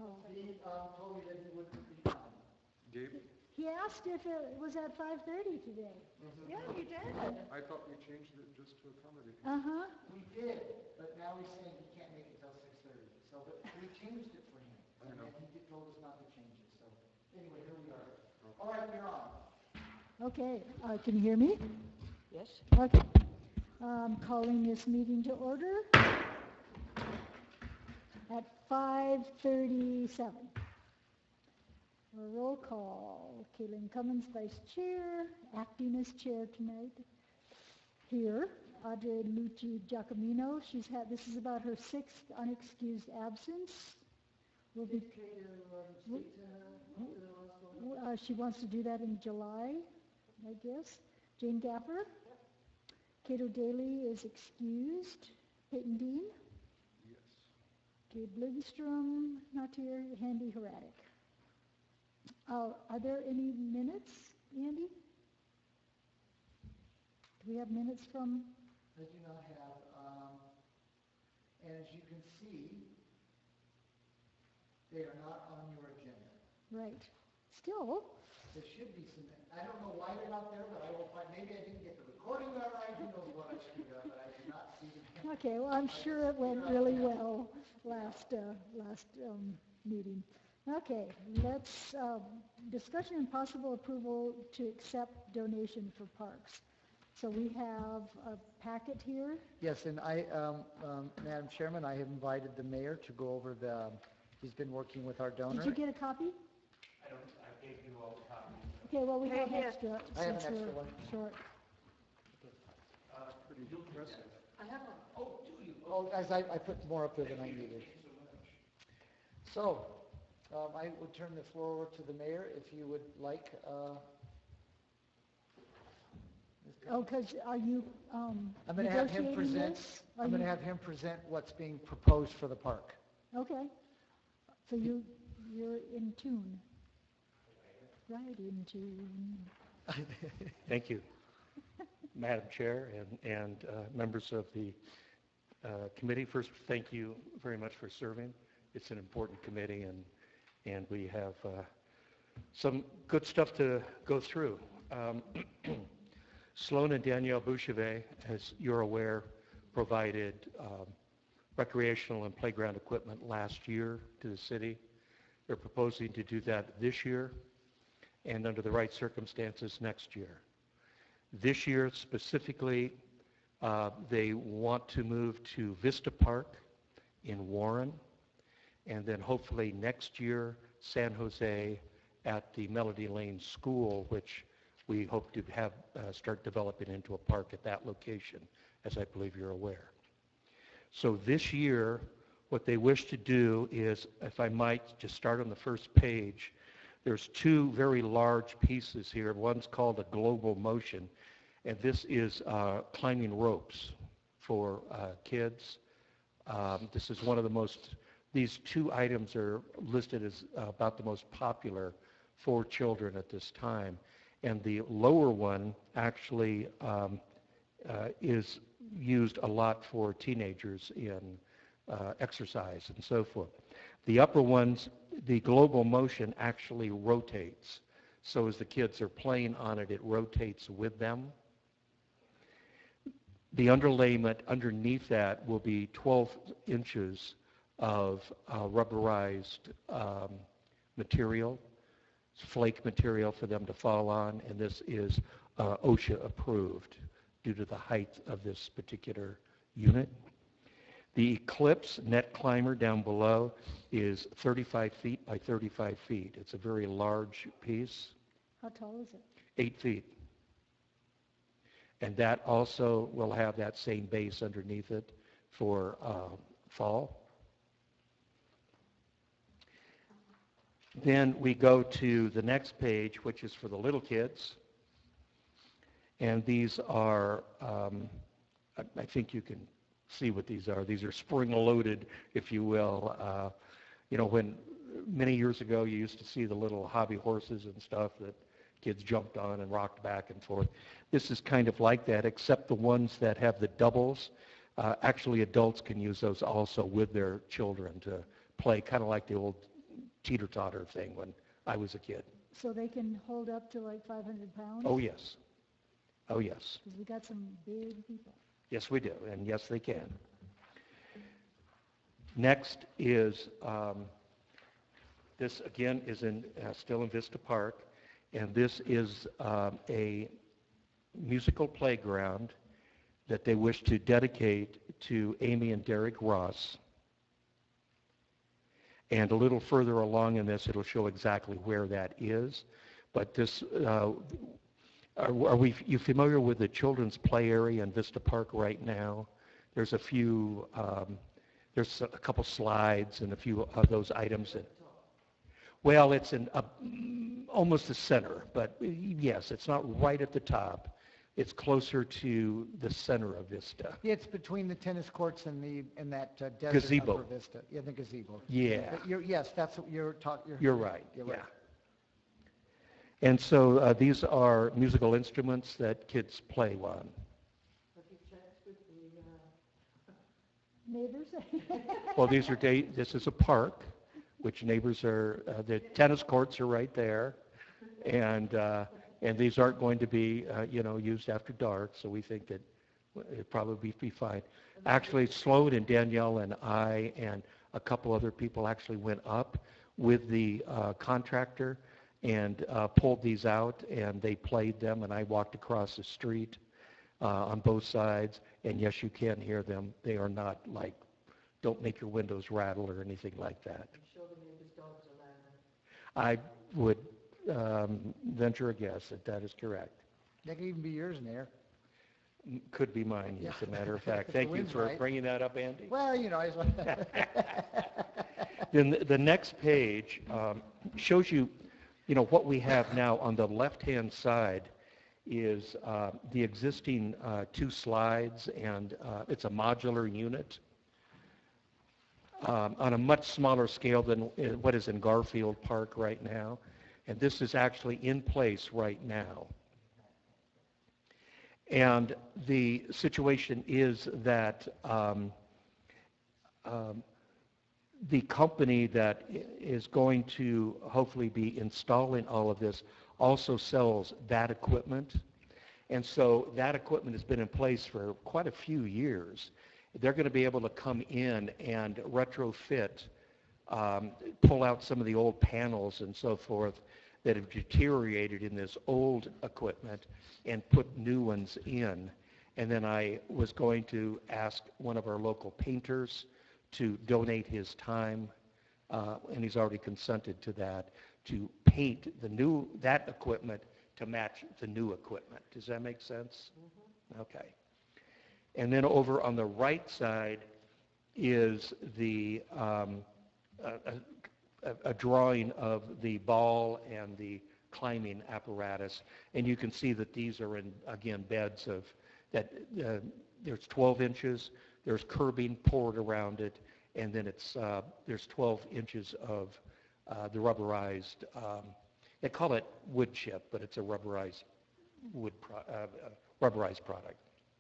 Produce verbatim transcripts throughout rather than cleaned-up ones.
Oh. He um, told me that he wouldn't be coming. Gabe, He asked if it was at five thirty today. Yeah, you did. I thought we changed it just to accommodate him. Uh-huh. We did, but now he's saying he can't make it till six thirty. So, but we changed it for him. I know. And he told us not to change it, so, anyway, here we are. All right, you're on. Okay, uh, can you hear me? Yes. Okay. I'm calling this meeting to order at five thirty-seven. A roll call. Caitlin Cummins, Vice Chair, acting as Chair tonight. Here, Audrey Lucci Giacomino. She's had, this is about her sixth unexcused absence. Will be, uh, she wants to do that in July, I guess. Jane Gapper. Cato Daly is excused. Peyton Dean. Yes. Gabe Lindstrom, not here. Andy Heradic. Uh, are there any minutes, Andy? Do we have minutes from? I do not have, um, and as you can see, they are not on your agenda. Right. Still, There should be some, I don't know why they're not there, but I will find, maybe I didn't get the recording done right, who knows what I screwed up, but I did not see them. okay, well, I'm sure it went really well last, uh, last um, meeting. Okay, let's, uh, discussion and possible approval to accept donation for parks. So we have a packet here. Yes, and I, um, um, Madam Chairman, I have invited the mayor to go over the, he's been working with our donor. Did you get a copy? I don't, I gave you all the copies. Okay, well, we Hey, have here. extra I have an since extra we're one. short. Uh, Pretty impressive. I have one. Oh, do you? Oh, as I, I put more up there than I needed. So, um, I would turn the floor over to the mayor if you would like, uh. Oh, because are you um, I'm gonna have him negotiating present, this? Are I'm gonna you- have him present what's being proposed for the park. Okay. So you, you're in tune. Right in tune. Thank you, Madam Chair and, and uh, members of the uh, committee. First, thank you very much for serving. It's an important committee, and, and we have uh, some good stuff to go through. Um, Sloan and Danielle Bouchevet, as you're aware, provided um, recreational and playground equipment last year to the city. They're proposing to do that this year, and under the right circumstances next year. This year specifically, uh, they want to move to Vista Park in Warren, and then hopefully next year, San Jose at the Melody Lane School, which we hope to have uh, start developing into a park at that location, as I believe you're aware. So this year, what they wish to do is, if I might just start on the first page, there's two very large pieces here. One's called a global motion, and this is uh, climbing ropes for uh, kids. Um, this is one of the most, these two items are listed as uh, about the most popular for children at this time. And the lower one actually um, uh, is used a lot for teenagers in uh, exercise and so forth. The upper ones, the global motion actually rotates. So as the kids are playing on it, it rotates with them. The underlayment underneath that will be twelve inches of uh, rubberized um, material, flake material for them to fall on, and this is uh, OSHA approved due to the height of this particular unit. The Eclipse Net Climber down below is thirty-five feet by thirty-five feet. It's a very large piece, How tall is it? eight feet. And that also will have that same base underneath it for uh, fall. Then we go to the next page, which is for the little kids. And these are, um, I, I think you can see what these are. These are spring-loaded, if you will. Uh, you know, when many years ago you used to see the little hobby horses and stuff that kids jumped on and rocked back and forth. This is kind of like that, except the ones that have the doubles. Uh, actually, adults can use those also with their children to play, kind of like the old teeter-totter thing when I was a kid. So they can hold up to like five hundred pounds? Oh, yes. Oh, yes. Because we got some big people. Yes, we do, and yes, they can. Next is, um, this again is in, uh, still in Vista Park, and this is um, a musical playground that they wish to dedicate to Amy and Derek Ross. And a little further along in this, it'll show exactly where that is. But this, uh, are, are we, you familiar with the children's play area in Vista Park right now? There's a few, um, there's a couple slides and a few of those items. That, well, it's in uh, almost the center, but yes, it's not right at the top. It's closer to the center of Vista. Yeah, it's between the tennis courts and the, and that uh, desert Gazebo. upper Vista. Yeah, the gazebo. Yeah. But you're, yes, that's what you're talking. You're right, You're yeah. right. And so uh, these are musical instruments that kids play on. Have you checked with the, uh, Neighbors? Well, these are, day, this is a park, which neighbors are, uh, the tennis courts are right there. And, uh, and these aren't going to be, uh, you know, used after dark, so we think that it'd probably be fine. Actually, Sloan and Danielle and I and a couple other people actually went up with the uh, contractor and uh, pulled these out, and they played them, and I walked across the street uh, on both sides, and yes, you can hear them. They are not like, don't make your windows rattle or anything like that. I'm sure the neighbor's dogs are loud. I would um, venture a guess that that is correct. That could even be yours, Mayor. M- Could be mine, as a matter of fact. If the Thank you wind's for right. bringing that up, Andy. Well, you know, I just want Then the, the next page um, shows you, you know, what we have now on the left-hand side is uh, the existing uh, two slides, and uh, it's a modular unit um, on a much smaller scale than uh, what is in Garfield Park right now. And this is actually in place right now. And the situation is that um, um, the company that is going to hopefully be installing all of this also sells that equipment. And so that equipment has been in place for quite a few years. They're going to be able to come in and retrofit, um, pull out some of the old panels and so forth that have deteriorated in this old equipment and put new ones in. And then I was going to ask one of our local painters to donate his time, uh, and he's already consented to that, to paint the new, that equipment to match the new equipment. Does that make sense? Mm-hmm. Okay. And then over on the right side is the um, a, a, a drawing of the ball and the climbing apparatus, and you can see that these are in, again, beds of that. Uh, there's twelve inches. There's curbing poured around it, and then it's uh, there's twelve inches of uh, the rubberized. Um, they call it wood chip, but it's a rubberized wood pro- uh, uh, rubberized product.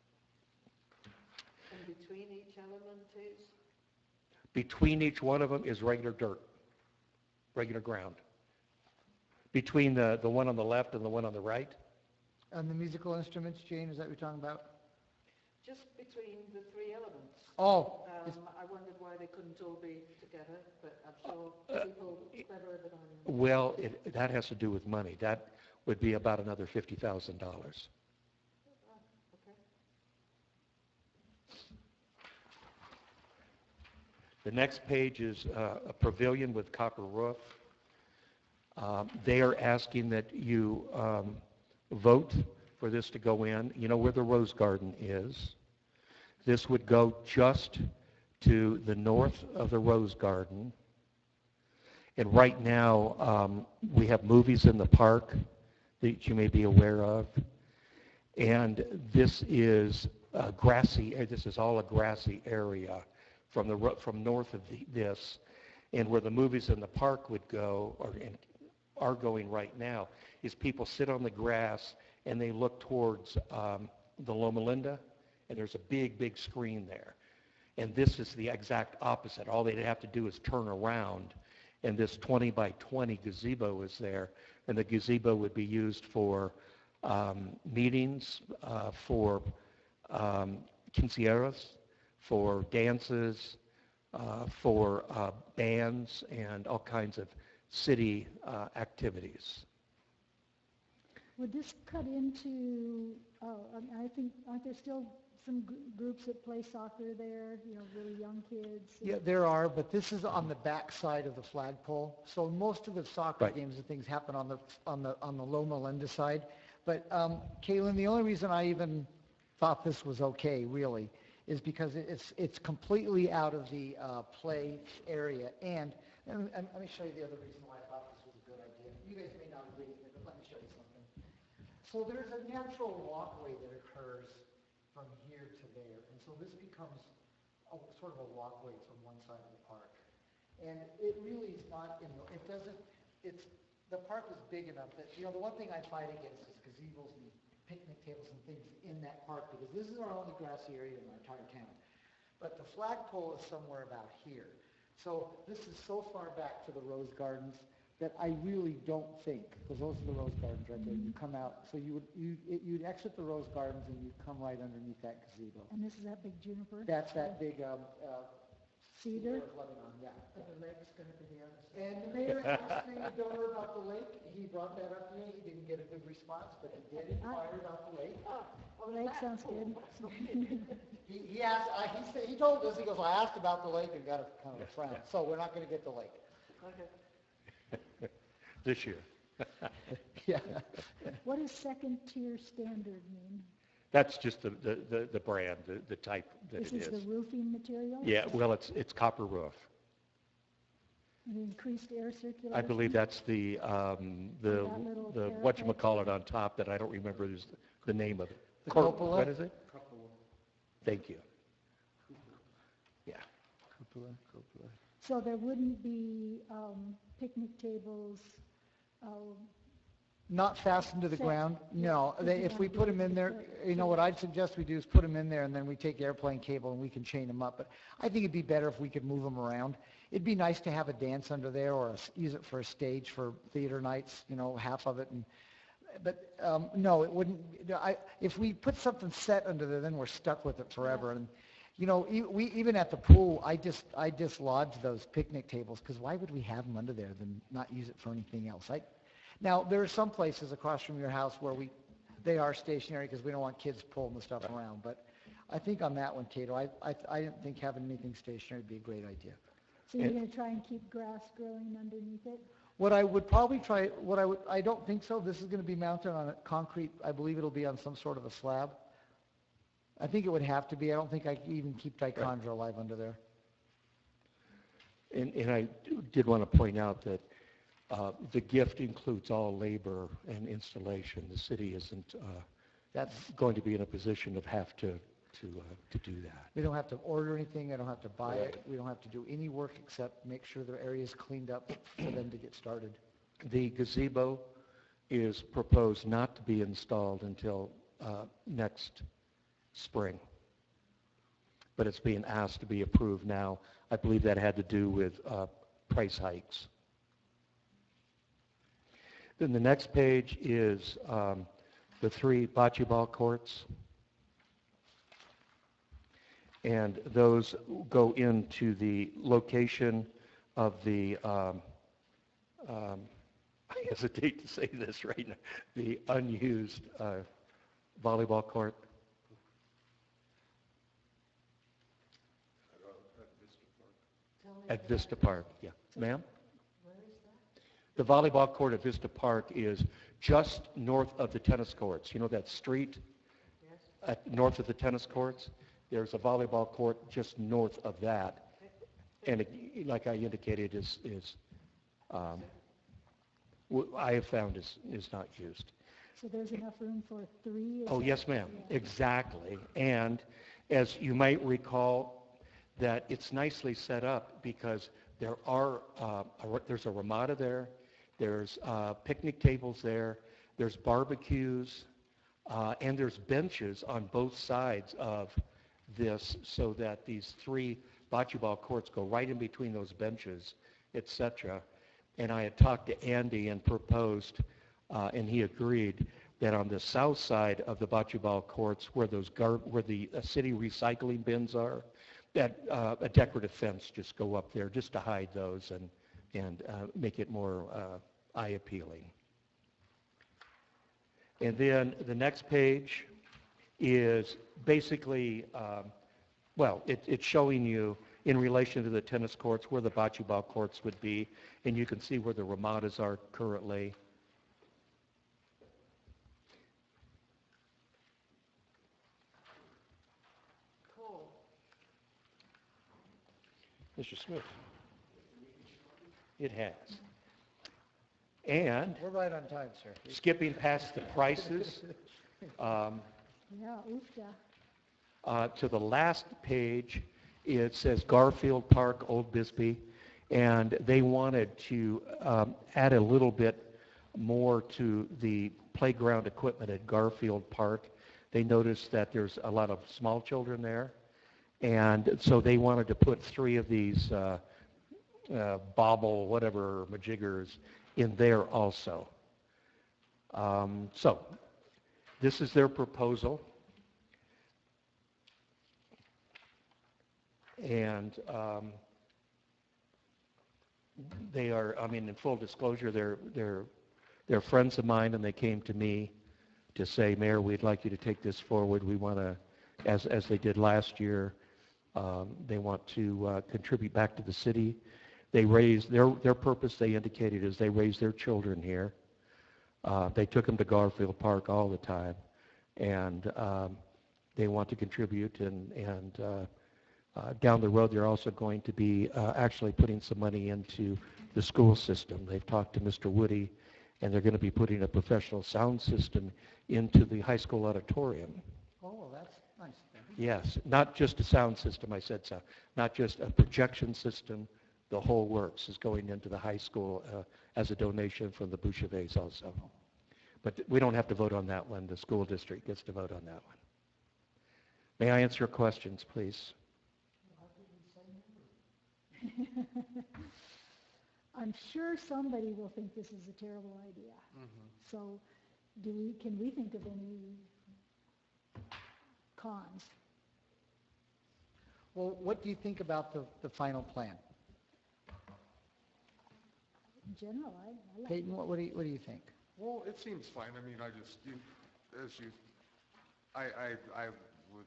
And between each element is? Between each one of them is regular dirt, regular ground. Between the, the one on the left and the one on the right, on the musical instruments, Jane, is that what you're talking about? Just between the three elements. Oh, it's- Um, I wondered why they couldn't all be together, but I'm sure people cleverer than I am. well, it, that has to do with money. That would be about another fifty thousand dollars. Okay. The next page is uh, a pavilion with copper roof. Um, they are asking that you um, vote for this to go in. You know where the Rose Garden is. This would go just to the north of the Rose Garden. And right now, um, we have movies in the park that you may be aware of. And this is a grassy, this is all a grassy area from the ro- from north of the, this. And where the movies in the park would go, or and are going right now, is people sit on the grass and they look towards um, the Loma Linda, and there's a big, big screen there. And this is the exact opposite. All they'd have to do is turn around, and this twenty by twenty gazebo is there, and the gazebo would be used for um, meetings, uh, for um, quinceañeras, for dances, uh, for uh, bands, and all kinds of city uh, activities. Would this cut into, oh, I mean, I think, aren't there still some gr- groups that play soccer there, you know, really young kids? Yeah, there are, but this is on the back side of the flagpole. So most of the soccer Right. games and things happen on the on the on the Loma Linda side. But um, Caitlin, the only reason I even thought this was okay, really, is because it- it's it's completely out of the uh, play area. And, and, and let me show you the other reason why I thought this was a good idea. You guys may not agree with me, but let me show you something. So there's a natural walkway that occurs from here to there, and so this becomes a, sort of a walkway from one side of the park. And it really is not in the, it doesn't, it's, the park is big enough that, you know, the one thing I fight against is gazebos and picnic tables and things in that park, because this is our only grassy area in our entire town. But the flagpole is somewhere about here. So this is so far back to the Rose Gardens that I really don't think, because those are the Rose Gardens right there, you come out, so you would, you, it- you'd exit the Rose Gardens and you'd come right underneath that gazebo. And this is that big juniper? That's that big, um, uh, Cedar? of Lebanon, yeah. And the lake's going to be the other side. And the mayor asked me, Donor, about the lake, he brought that up to me, he didn't get a good response, but he did inquire about the lake. Oh, well, Lake that- sounds good. He, he asked, I, he said, he told us, he goes, I asked about the lake and got a kind of a frown, so we're not gonna get the lake. Okay. This year. Yeah. What does second tier standard mean? That's just the, the, the, the brand, the, the type that This it is the is. roofing material? Yeah, well, it's, it's copper roof. And increased air circulation? I believe that's the, um, the, That little the parapet. whatchamacallit on top that I don't remember is the name of it. The Cor- cupola? What is it? Thank you. Yeah. So there wouldn't be um, picnic tables, uh, Not fastened to the Set. ground? Yeah, No, if they, you if we wanna put do them it in there, before- you know, what I'd suggest we do is put them in there and then we take airplane cable and we can chain them up. But I think it'd be better if we could move them around. It'd be nice to have a dance under there or a s- use it for a stage for theater nights, you know, half of it. And But, um, no, it wouldn't, I, if we put something set under there, then we're stuck with it forever. And, you know, e- we, even at the pool, I just, I dislodged those picnic tables because why would we have them under there than not use it for anything else? I, now, there are some places across from your house where we, they are stationary because we don't want kids pulling the stuff around. But I think on that one, Tato, I, I, I didn't think having anything stationary would be a great idea. so you're And- going to try and keep grass growing underneath it? What I would probably try, what I would, I don't think so. This is going to be mounted on a concrete, I believe it'll be on some sort of a slab. I think it would have to be. I don't think I could even keep dichondra alive under there. And, and I did want to point out that uh, the gift includes all labor and installation. The city isn't uh, That's, going to be in a position of have to, to, uh, to do that. we don't have to order anything. I don't have to buy it. Right. We don't have to do any work except make sure the area is cleaned up for them to get started. The gazebo is proposed not to be installed until uh, next spring, but it's being asked to be approved now. I believe that had to do with uh, price hikes. Then the next page is um, the three bocce ball courts. And those go into the location of the, um, um, I hesitate to say this right now, the unused uh, volleyball court. Tell me At about Vista it. Park, yeah. Ma'am? Where is that? The volleyball court at Vista Park is just north of the tennis courts. You know that street Yes? at, north of the tennis courts? There's a volleyball court just north of that. And it, like I indicated, is, is um, w- I have found is, is not used. So there's enough room for three? is Oh, that- yes, ma'am, yeah. exactly. And as you might recall, that it's nicely set up because there are, uh, a, there's a ramada there, there's uh, picnic tables there, there's barbecues, uh, and there's benches on both sides of this so that these three bocce ball courts go right in between those benches, et cetera. And I had talked to Andy and proposed, uh, and he agreed, that on the south side of the bocce ball courts, where those gar- where the uh, city recycling bins are, that uh, a decorative fence just go up there just to hide those and and uh, make it more uh, eye appealing. And then the next page is basically, um, well, it, it's showing you in relation to the tennis courts where the bocce ball courts would be, and you can see where the Ramadas are currently. Cool. Mister Smith. It has. And We're right on time, sir. skipping past the prices, um, Yeah, oofda. uh, to the last page, it says Garfield Park, Old Bisbee, and they wanted to um, add a little bit more to the playground equipment at Garfield Park. They noticed that there's a lot of small children there, and so they wanted to put three of these uh, uh, bobble, whatever, majiggers in there also. Um, so this is their proposal. And um, they are, I mean, in full disclosure, they're, they're, they're friends of mine, and they came to me to say, Mayor, we'd like you to take this forward. We want to, as, as they did last year, um, they want to uh, contribute back to the city. They raised, their, their purpose, they indicated, is they raised their children here. Uh, they took them to Garfield Park all the time, and um, they want to contribute, and, and uh, Uh, down the road, they're also going to be uh, actually putting some money into the school system. They've talked to Mister Woody, and they're going to be putting a professional sound system into the high school auditorium. Oh, that's nice. Yes, not just a sound system, I said so. Not just a projection system. The whole works is going into the high school uh, as a donation from the Bouchevets also. But we don't have to vote on that one. The school district gets to vote on that one. May I answer your questions, please? I'm sure somebody will think this is a terrible idea. Mhm. So do we, can we think of any cons? Well, what do you think about the, the final plan? In general, I, I like it. Peyton, what, what do you, what do you think? Well, it seems fine. I mean, I just, you, as you, I, I, I would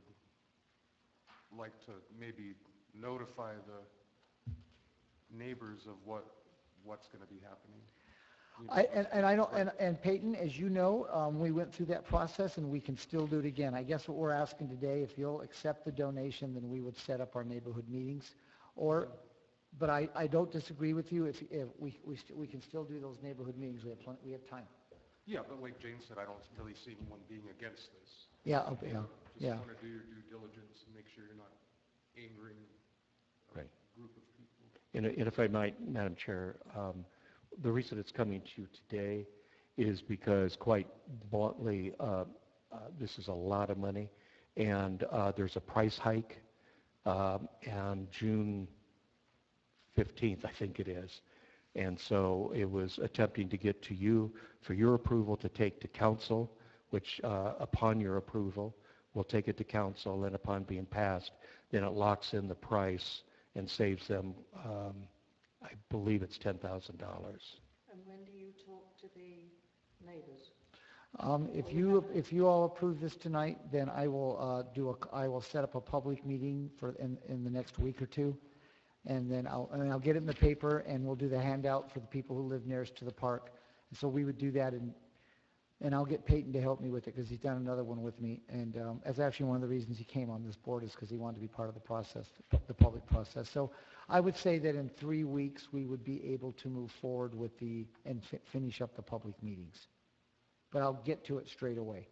like to maybe notify the neighbors of what, what's going to be happening. You know, I, and, and I don't, right. and, and Peyton, as you know, um, we went through that process, and we can still do it again. I guess what we're asking today, if you'll accept the donation, then we would set up our neighborhood meetings. Or, but I, I don't disagree with you. If, if we, we, st- we can still do those neighborhood meetings. We have plenty, we have time. Yeah, but like Jane said, I don't really see anyone being against this. Yeah, okay, yeah, Just yeah. want to do your due diligence and make sure you're not angering a Right. group of people. And, and if I might, Madam Chair, um, the reason it's coming to you today is because, quite bluntly, uh, uh, this is a lot of money, and uh, there's a price hike, um, and June fifteenth, I think it is. And so it was attempting to get to you for your approval to take to council, which uh, upon your approval, we'll take it to council, and upon being passed, then it locks in the price and saves them, um, I believe it's ten thousand dollars. And when do you talk to the neighbours? Um, if you, if you all approve this tonight, then I will, uh, do a, I will set up a public meeting for, in, in the next week or two. And then I'll, and I'll get it in the paper, and we'll do the handout for the people who live nearest to the park. And so we would do that, and, and I'll get Peyton to help me with it, because he's done another one with me. And, um, that's actually one of the reasons he came on this board, is because he wanted to be part of the process, the public process. So I would say that in three weeks, we would be able to move forward with the, and fi- finish up the public meetings. But I'll get to it straight away.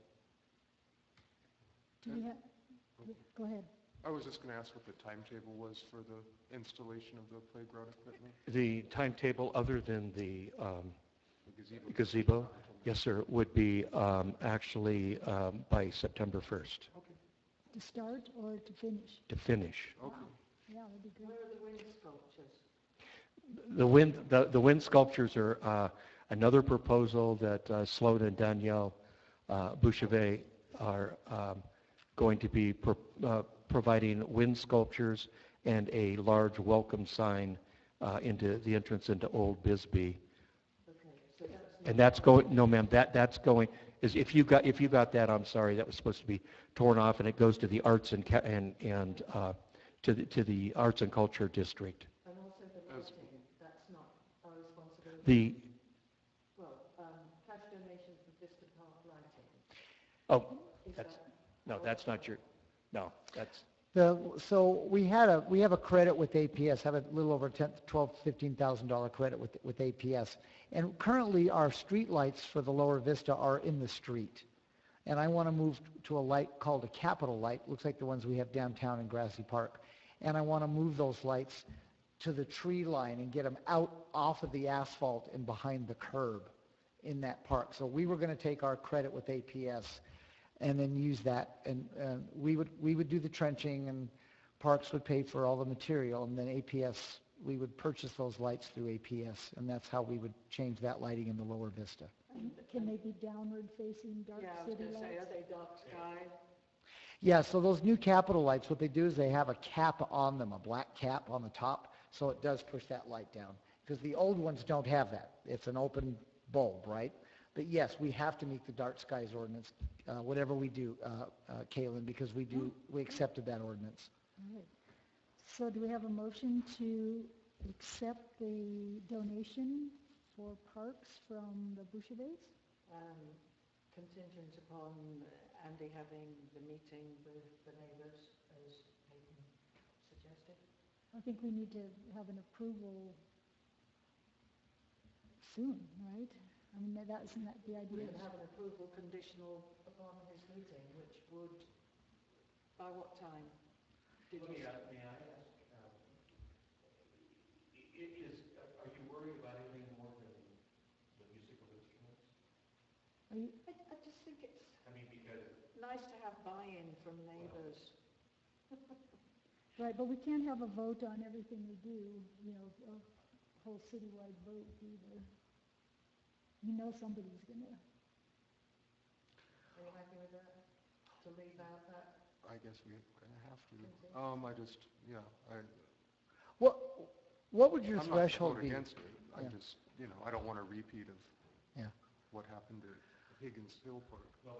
Do we have, yeah, go ahead. I was just going to ask what the timetable was for the installation of the playground equipment. The timetable, other than the um, The gazebo. gazebo, yes, sir, would be um, actually um, by September first To start or to finish? to finish. Okay. Yeah, that'd be Where good. are the wind sculptures? the wind, the, the wind sculptures are uh, another proposal that uh, Sloan and Danielle uh, Bouchevet are um, going to be pro- uh, providing wind sculptures and a large welcome sign uh, into the entrance into Old Bisbee. Okay, so that's And that's going, no ma'am, that, that's going, is if you got, if you got that, I'm sorry, that was supposed to be torn off, and it goes to the arts and, ca- and, and uh, to the, to the Arts and Culture District. And also the lighting, that's not our responsibility. The, Well, um, cash donation for Vista Park lighting. oh, Is that's, that? no, that's not your, no, that's, The, so we had a, we have a credit with A P S, have a little over ten, twelve, fifteen thousand dollar credit with, with A P S. And currently our street lights for the Lower Vista are in the street. And I want to move to a light called a capital light, looks like the ones we have downtown in Grassy Park. And I want to move those lights to the tree line and get them out off of the asphalt and behind the curb in that park. So we were going to take our credit with A P S and then use that, and uh, we would we would do the trenching, and Parks would pay for all the material, and then A P S, we would purchase those lights through A P S, and that's how we would change that lighting in the Lower Vista. And can they be downward facing dark Yeah, I was city going to say, are lights? they dark sky? Yeah, so those new capital lights, what they do is they have a cap on them, a black cap on the top, so it does push that light down. Because the old ones don't have that. It's an open bulb, right? But yes, we have to meet the dark skies ordinance, uh, whatever we do, uh, uh, Caitlin, because we do, we accepted that ordinance. All right. So do we have a motion to accept the donation for parks from the Bouchevets? Um, contingent upon Andy having the meeting with the neighbours, as Hayden suggested. I think we need to have an approval soon, right? I mean, that- that's not the We idea. can have an approval conditional upon his meeting, which would, by what time? Did you? may I, may I ask, um, i- is, are you worried about anything more than the musical instruments? Are you, I, I just think it's I mean, because nice to have buy-in from neighbours. right, but we can't have a vote on everything we do, you know, a whole citywide vote either. You know somebody's gonna, Are you happy with that? To leave out that? I guess we kind of have to. Um, I just, yeah, I, What, what would your I'm not to threshold vote be? against it. I Yeah. just, you know, I don't want a repeat of Yeah. what happened at Higgins Hill Park.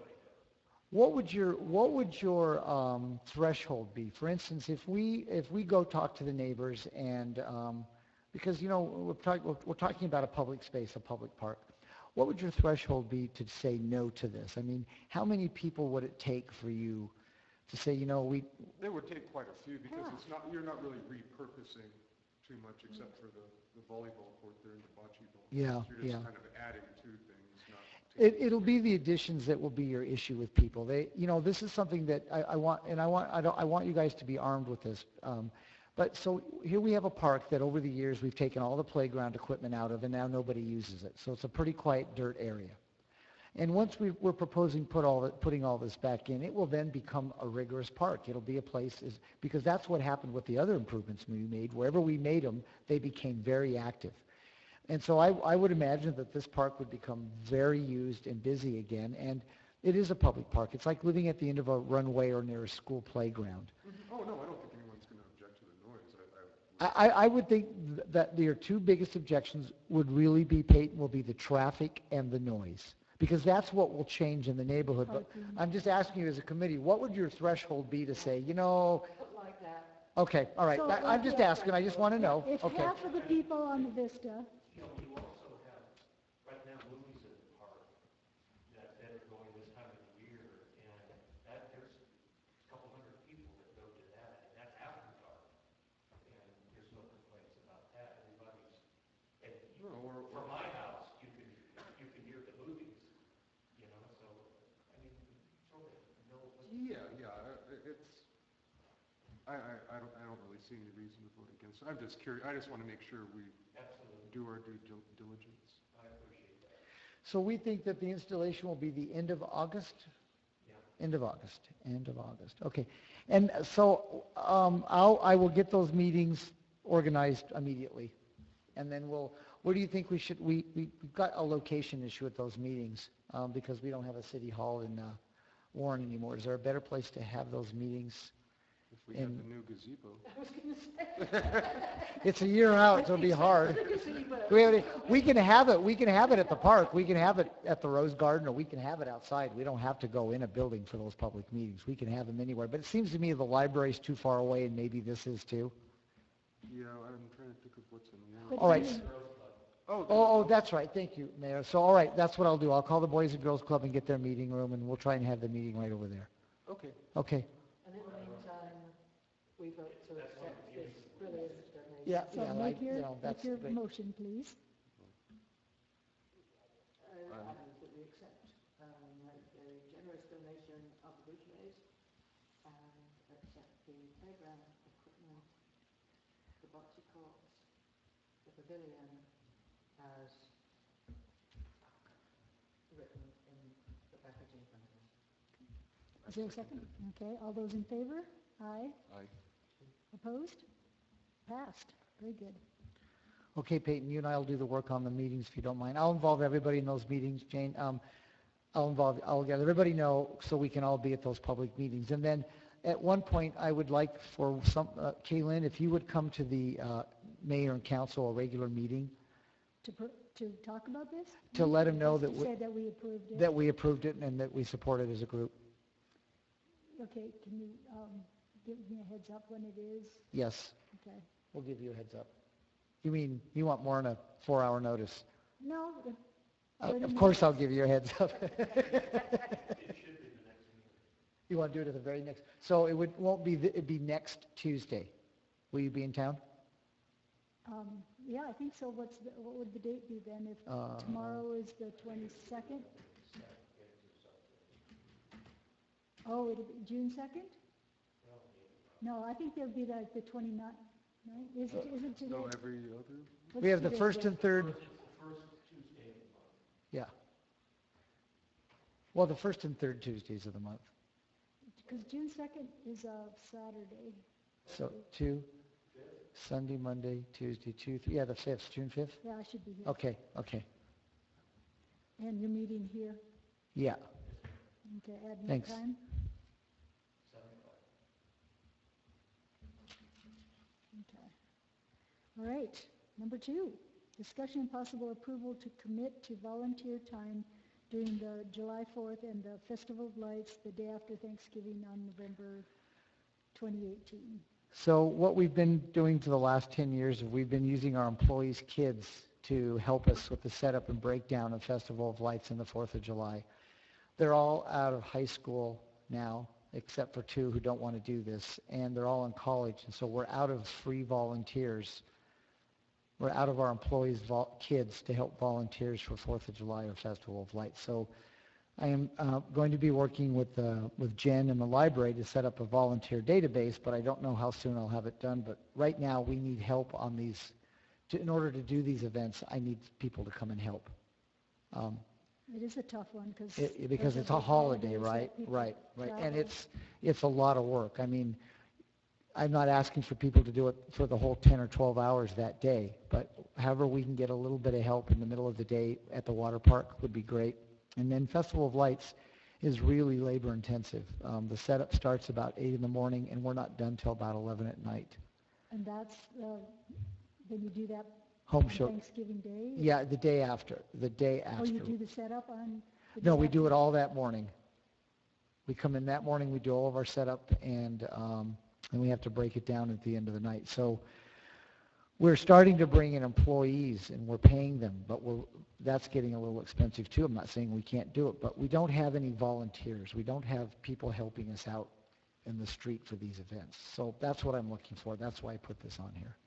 What would your, what would your um, threshold be? For instance, if we, if we go talk to the neighbors and, um, because, you know, we're, talk, we're, we're talking about a public space, a public park. What would your threshold be to say no to this? I mean, how many people would it take for you to say, you know, we, It would take quite a few because Yeah. it's not, you're not really repurposing too much except for the, the volleyball court there and the bocce ball. Yeah, You're just yeah. kind of adding to things, not It, taking it'll away. be the additions that will be your issue with people. They, you know, this is something that I, I want, and I want, I don't, I want you guys to be armed with this. Um, but so here we have a park that over the years we've taken all the playground equipment out of, and now nobody uses it. So it's a pretty quiet dirt area. And once we, we're proposing put all the, putting all this back in, it will then become a rigorous park. It'll be a place, is, because that's what happened with the other improvements we made. Wherever we made them, they became very active. And so I, I would imagine that this park would become very used and busy again. And it is a public park. It's like living at the end of a runway or near a school playground. Mhm. Oh, no, I don't think anyone's going to object to the noise. I, I, I, I would think th- that your two biggest objections would really be, Peyton, will be the traffic and the noise. Because that's what will change in the neighborhood. But Parking. I'm just asking you as a committee, what would your threshold be to say, you know, Put like that. okay, all right, So, that- I'm just yeah. asking, I just want to know. if Okay. half of the people on the Vista, you know, you also have, right now, movies in the park that, that are going this time of the year, and that, there's a couple hundred people that go to that, and that's after dark. And there's no complaints about that, everybody's, and you, No, or- from my house, you can, you can hear the movies, you know, so, I mean, sort of, no. yeah, yeah, I- it's, I, I, I don't, I don't really see any reason to vote against it. I'm just curious, I just want to make sure we Absolutely, do our due dil- diligence. I appreciate that. So we think that the installation will be the end of August? Yeah. End of August, end of August, okay. And so um, I'll, I will get those meetings organized immediately. And then we'll, where do you think we should, we, we- we've got a location issue at those meetings, um, because we don't have a city hall in, uh, Warren anymore. Is there a better place to have those meetings? If we had In- the new gazebo. I was going to say. It's a year out, so it'll be hard. We, have it- we can have it, we can have it at the park, we can have it at the Rose Garden, or we can have it outside. We don't have to go in a building for those public meetings. We can have them anywhere. But it seems to me the library's too far away, and maybe this is too. Yeah, I'm trying to think of what's in But Warren. All right. then- Oh, Oh, oh, that's right, thank you, Mayor. So, all right, that's what I'll do. I'll call the Boys and Girls Club and get their meeting room, and we'll try and have the meeting right over there. okay. Okay. And in the meantime, we vote to accept this brilliant donation. Yeah, So yeah, I, make your, you know, make that's your great. motion, please. Uh, I move that we accept um, the generous donation of the Bouchers and accept the playground equipment, the bocce courts, the pavilion as written in the package in front of us. Is there a second? Okay, all those in favor? Aye. Aye. Opposed? Passed. Very good. Okay, Peyton, you and I will do the work on the meetings if you don't mind. I'll involve everybody in those meetings, Jane. Um, I'll involve, I'll let everybody know so we can all be at those public meetings. And then at one point, I would like for some, uh, Kaylin, if you would come to the uh, mayor and council, a regular meeting, To, pr- to talk about this? to let them know Just that to we, say that we approved it? that we approved it and that we support it as a group. Okay, can you um, give me a heads up when it is? Yes, Okay. we'll give you a heads up. You mean, you want more than a four-hour notice? No, uh, Uh, thirty Of course minutes. I'll give you a heads up. You want to do it at the very next, so it would, won't be, th- it'd be next Tuesday. Will you be in town? Um, yeah, I think so. What's, the- what would the date be then? If Uh, tomorrow is the twenty-second? Oh, it'll be June second? No, I think it'll be like the twenty-ninth. No, is it, is it today? No, every other? What's We have the today, first Brett? and third. Yeah. Well, the first and third Tuesdays of the month. Because June second is a Saturday. So two, Sunday, Monday, Tuesday, two, three, yeah, the fifth, June fifth? Yeah, I should be here. Okay, okay, And you're meeting here? yeah. Okay, add more Thanks. time? Okay. All right, number two, discussion and possible approval to commit to volunteer time during the July fourth and the Festival of Lights the day after Thanksgiving on November twenty eighteen. So what we've been doing for the last ten years is we've been using our employees' kids to help us with the setup and breakdown of Festival of Lights and the fourth of July. They're all out of high school now, except for two who don't want to do this, and they're all in college, and so we're out of free volunteers. We're out of our employees' vol- kids to help volunteers for fourth of July or Festival of Lights. So I am uh, going to be working with, uh, with Jen and the library to set up a volunteer database, but I don't know how soon I'll have it done. But right now, we need help on these. To, in order to do these events, I need people to come and help. Um, It is a tough one because. it- it- because it's a holiday, right? Right, right. And it's, it's a lot of work. I mean, I'm not asking for people to do it for the whole ten or twelve hours that day, but however we can get a little bit of help in the middle of the day at the water park would be great. And then Festival of Lights is really labor intensive. Um, the setup starts about eight in the morning and we're not done till about eleven at night. And that's, uh, then you do that Home on show, Thanksgiving Day? yeah, the day after, the day after. Oh, you do the setup on? the No, day we do after? it all that morning. We come in that morning, we do all of our setup, and um, and we have to break it down at the end of the night. So we're starting to bring in employees, and we're paying them, but we're that's getting a little expensive too. I'm not saying we can't do it, but we don't have any volunteers. We don't have people helping us out in the street for these events. So that's what I'm looking for. That's why I put this on here.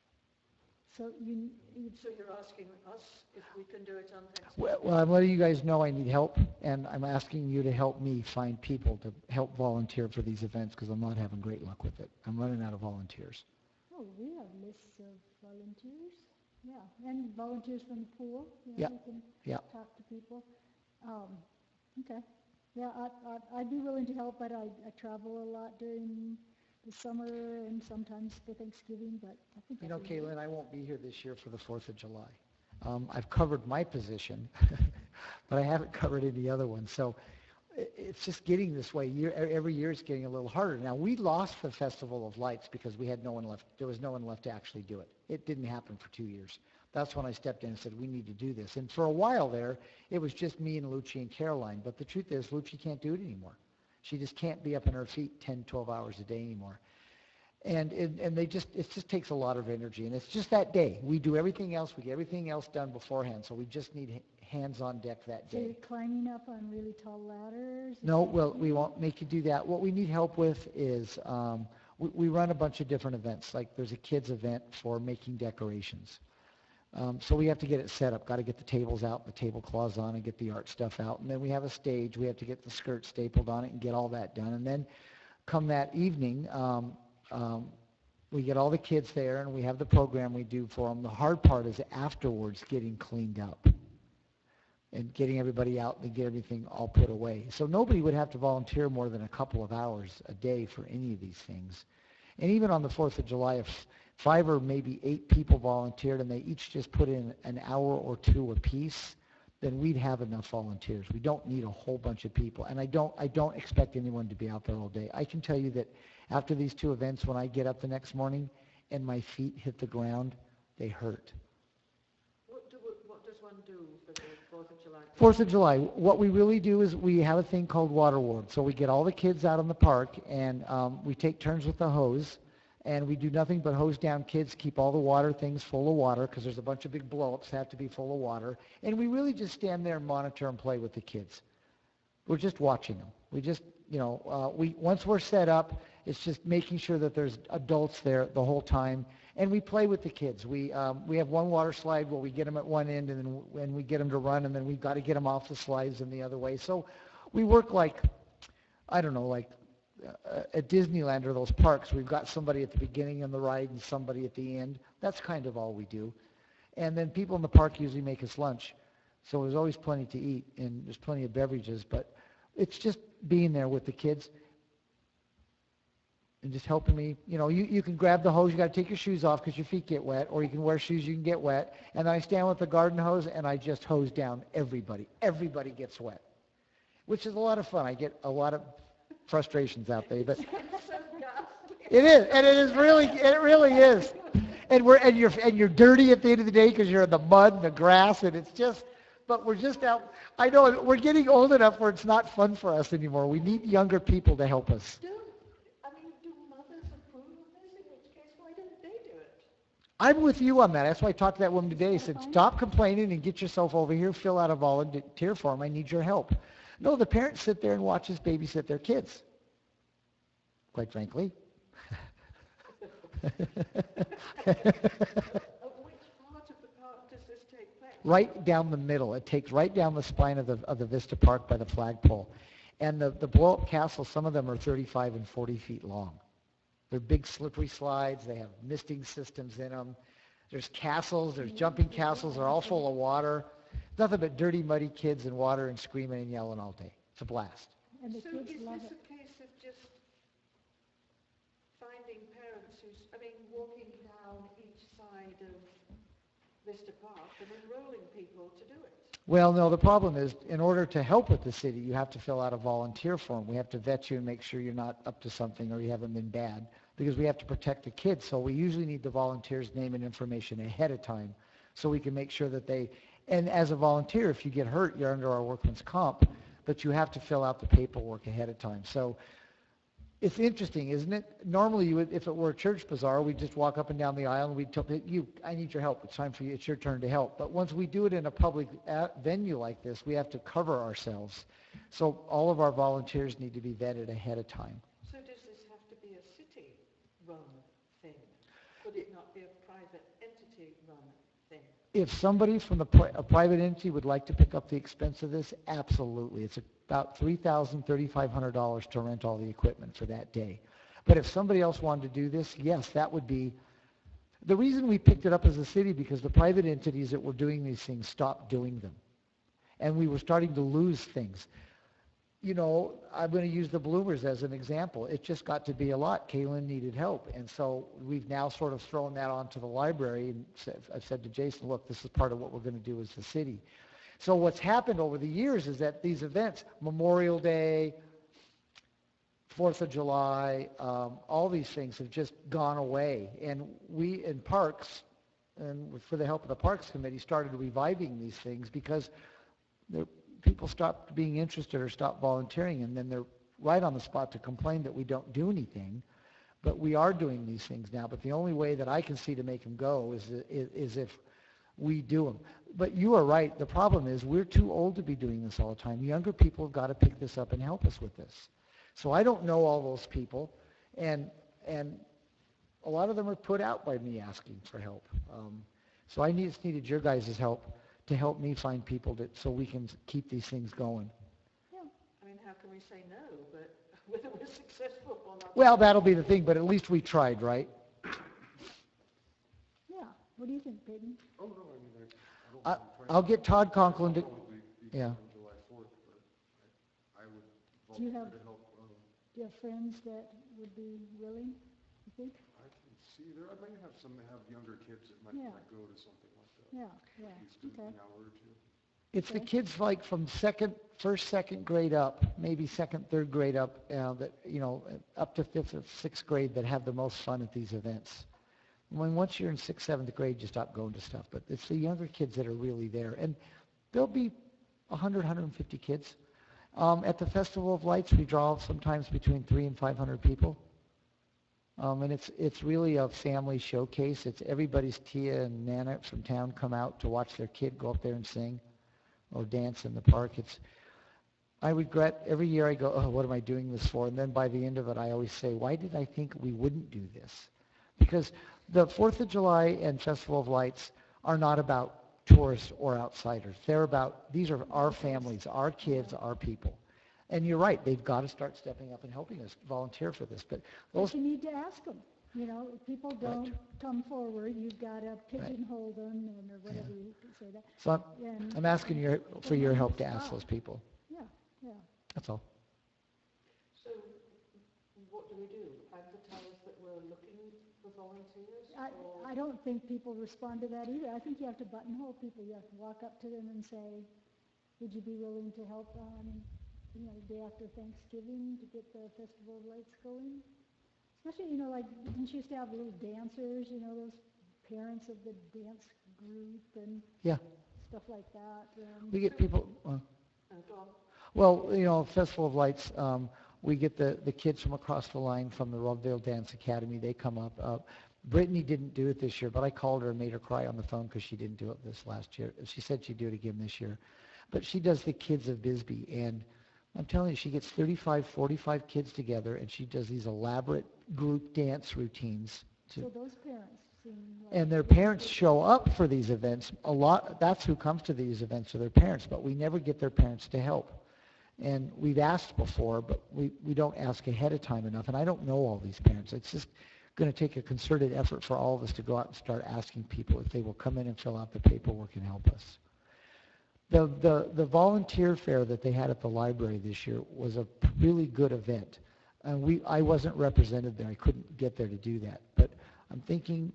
So you, you, So you're asking us if we can do it on Thanksgiving? Well, well, I'm letting you guys know I need help, and I'm asking you to help me find people to help volunteer for these events because I'm not having great luck with it. I'm running out of volunteers. oh, we have lists of volunteers, yeah, and volunteers from the pool, you know, Yeah, you can yeah. talk to people. Um, okay, yeah, I, I, I'd be willing to help, but I, I travel a lot during the summer and sometimes for Thanksgiving, but I think You know, every year. Caitlin, I won't be here this year for the fourth of July. Um, I've covered my position, but I haven't covered any other ones. So i- it's just getting this way. Year, e- every year it's getting a little harder. Now, we lost the Festival of Lights because we had no one left. There was no one left to actually do it. It didn't happen for two years. That's when I stepped in and said, we need to do this. And for a while there, it was just me and Lucci and Caroline. But the truth is, Lucci can't do it anymore. She just can't be up on her feet ten, twelve hours a day anymore. And, and and they just, it just takes a lot of energy. And it's just that day. We do everything else. We get everything else done beforehand. So we just need h- hands on deck that So you're day. climbing up on really tall ladders? Is No, that- well, we won't make you do that. What we need help with is, um, we, we run a bunch of different events. Like there's a kids event for making decorations. Um, so we have to get it set up. Got to get the tables out, the tablecloths on, and get the art stuff out. And then we have a stage. We have to get the skirt stapled on it and get all that done. And then come that evening, um, um, we get all the kids there and we have the program we do for them. The hard part is afterwards getting cleaned up and getting everybody out and get everything all put away. So nobody would have to volunteer more than a couple of hours a day for any of these things. And even on the fourth of July, if five or maybe eight people volunteered and they each just put in an hour or two apiece, then we'd have enough volunteers. We don't need a whole bunch of people. And I don't, I don't expect anyone to be out there all day. I can tell you that after these two events, when I get up the next morning and my feet hit the ground, they hurt. What do, what does one do for the Fourth of July? Fourth of July, what we really do is we have a thing called Water Ward. So we get all the kids out in the park and um, we take turns with the hose and we do nothing but hose down kids, keep all the water things full of water because there's a bunch of big blow-ups that have to be full of water. And we really just stand there and monitor and play with the kids. We're just watching them. We just, you know, uh, we once we're set up, it's just making sure that there's adults there the whole time. And we play with the kids. We um, we have one water slide where we get them at one end and then when we get them to run and then we've got to get them off the slides and the other way. So we work like, I don't know, like uh, at Disneyland or those parks. We've got somebody at the beginning of the ride and somebody at the end. That's kind of all we do. And then people in the park usually make us lunch. So there's always plenty to eat and there's plenty of beverages. But it's just being there with the kids and just helping me. You know, you, you can grab the hose. You got to take your shoes off because your feet get wet, or you can wear shoes you can get wet. And then I stand with the garden hose and I just hose down everybody. Everybody gets wet, which is a lot of fun. I get a lot of frustrations out there, but it is, and it is really, it really is. And we're and you're and you're dirty at the end of the day because you're in the mud and the grass, and it's just. But we're just out. I know we're getting old enough where it's not fun for us anymore. We need younger people to help us. Do, I mean, do mothers approve of this? In which case, why don't they do it? I'm with you on that. That's why I talked to that woman today. I said, stop complaining and get yourself over here, fill out a volunteer form. I need your help. No, the parents sit there and watch us babysit their kids, quite frankly. At which part of the park does this take place? Right down the middle. It takes right down the spine of the of the Vista Park by the flagpole. And the, the blow-up castles, some of them are thirty-five and forty feet long. They're big slippery slides. They have misting systems in them. There's castles. There's jumping castles. They're all full of water. Nothing but dirty, muddy kids and water and screaming and yelling all day. It's a blast. And the So kids is love this it. a case of just finding parents who's, I mean, walking down each side of Vista Park and enrolling people to do it? Well, no, the problem is in order to help with the city, you have to fill out a volunteer form. We have to vet you and make sure you're not up to something or you haven't been bad because we have to protect the kids. So we usually need the volunteers' name and information ahead of time so we can make sure that they, and as a volunteer, if you get hurt, you're under our workman's comp, but you have to fill out the paperwork ahead of time. So it's interesting, isn't it? Normally, you would, if it were a church bazaar, we'd just walk up and down the aisle and we'd tell you, I need your help. It's time for you. It's your turn to help. But once we do it in a public venue like this, we have to cover ourselves. So all of our volunteers need to be vetted ahead of time. So does this have to be a city-run thing? Could it not be a private entity-run thing? If somebody from the pri- a private entity would like to pick up the expense of this, absolutely. It's about three thousand dollars, three thousand five hundred dollars to rent all the equipment for that day. But if somebody else wanted to do this, yes, that would be. The reason we picked it up as a city because the private entities that were doing these things stopped doing them. And we were starting to lose things. you know, I'm going to use the bloomers as an example. It just got to be a lot. Kaylin needed help. And so we've now sort of thrown that onto the library. And said, I've said to Jason, look, this is part of what we're going to do as the city. So what's happened over the years is that these events, Memorial Day, Fourth of July, um, all these things have just gone away. And we in Parks, and for the help of the Parks Committee, started reviving these things because they're people stopped being interested or stopped volunteering, and then they're right on the spot to complain that we don't do anything. But we are doing these things now. But the only way that I can see to make them go is, is, is if we do them. But you are right. The problem is we're too old to be doing this all the time. Younger people have got to pick this up and help us with this. So I don't know all those people, and and a lot of them are put out by me asking for help. Um, so I need, just needed your guys' help to help me find people that, so we can keep these things going. I mean, how can we say no, but whether we're successful or not? Well, that'll be the thing, but at least we tried, right? Yeah, what do you think, Peyton? Oh, no, I mean, I, I don't I, mind trying I'll get Todd Conklin to, probably be yeah. on July fourth, but I, I would Do you volunteer have- to help. Um, Do you have friends that would be willing, you think? I can see there, I might have some that have younger kids that might, Yeah. might go to something like that. Yeah, yeah, At least okay. an hour or two. It's the Okay. kids like from second, first, second grade up, maybe second, third grade up, uh, that, you know, up to fifth or sixth grade that have the most fun at these events. When once you're in sixth, seventh grade, you stop going to stuff. But it's the younger kids that are really there. And there'll be one hundred, one hundred fifty kids. Um, at the Festival of Lights, we draw sometimes between three and five hundred people. Um, and it's it's really a family showcase. It's everybody's Tia and Nana from town come out to watch their kid go up there and sing or dance in the park. It's I regret every year I go, oh, what am I doing this for? And then by the end of it, I always say, why did I think we wouldn't do this? Because the Fourth of July and Festival of Lights are not about tourists or outsiders. They're about, these are our families, our kids, our people. And you're right, they've got to start stepping up and helping us volunteer for this. But But those, you need to ask them. You know, if people don't come forward, you've got to pigeonhole them and, or whatever you say that. so I'm, And, I'm asking your, for your help to ask those people. yeah, yeah. That's all. So what do we do? Advertise that we're looking for volunteers? I, or- I don't think people respond to that either. I think you have to buttonhole people. You have to walk up to them and say, would you be willing to help on, you know, the day after Thanksgiving to get the Festival of Lights going? Especially, you know, like, didn't you used to have little dancers, you know, those parents of the dance group and Yeah, stuff like that? Um, we get people, uh, Uh, go on. well, you know, Festival of Lights, um, we get the, the kids from across the line from the Rodeville Dance Academy. They come up. Uh, Brittany didn't do it this year, but I called her and made her cry on the phone because she didn't do it this last year. She said she'd do it again this year. But she does the Kids of Bisbee, and I'm telling you, she gets thirty-five, forty-five kids together, and she does these elaborate group dance routines. To, So those parents seem like. and their parents show up for these events. A lot, that's who comes to these events are their parents, but we never get their parents to help. And we've asked before, but we, we don't ask ahead of time enough. And I don't know all these parents. It's just going to take a concerted effort for all of us to go out and start asking people if they will come in and fill out the paperwork and help us. The, the, the volunteer fair that they had at the library this year was a really good event. And we, I wasn't represented there. I couldn't get there to do that. But I'm thinking,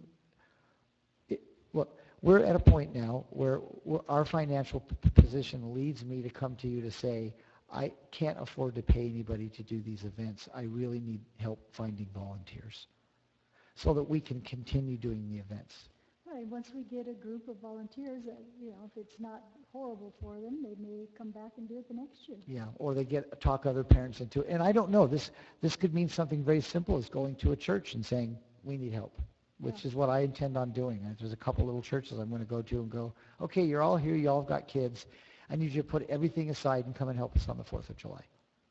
it, look, we're at a point now where we're, our financial p- position leads me to come to you to say, I can't afford to pay anybody to do these events. I really need help finding volunteers so that we can continue doing the events. Right, once we get a group of volunteers, that, you know, if it's not horrible for them, they may come back and do it the next year. Yeah, or they get talk other parents into it. And I don't know, this this could mean something very simple as going to a church and saying, we need help, which Yeah. is what I intend on doing. And there's a couple little churches I'm going to go to and go, okay, you're all here, you all have got kids. I need you to put everything aside and come and help us on the fourth of July.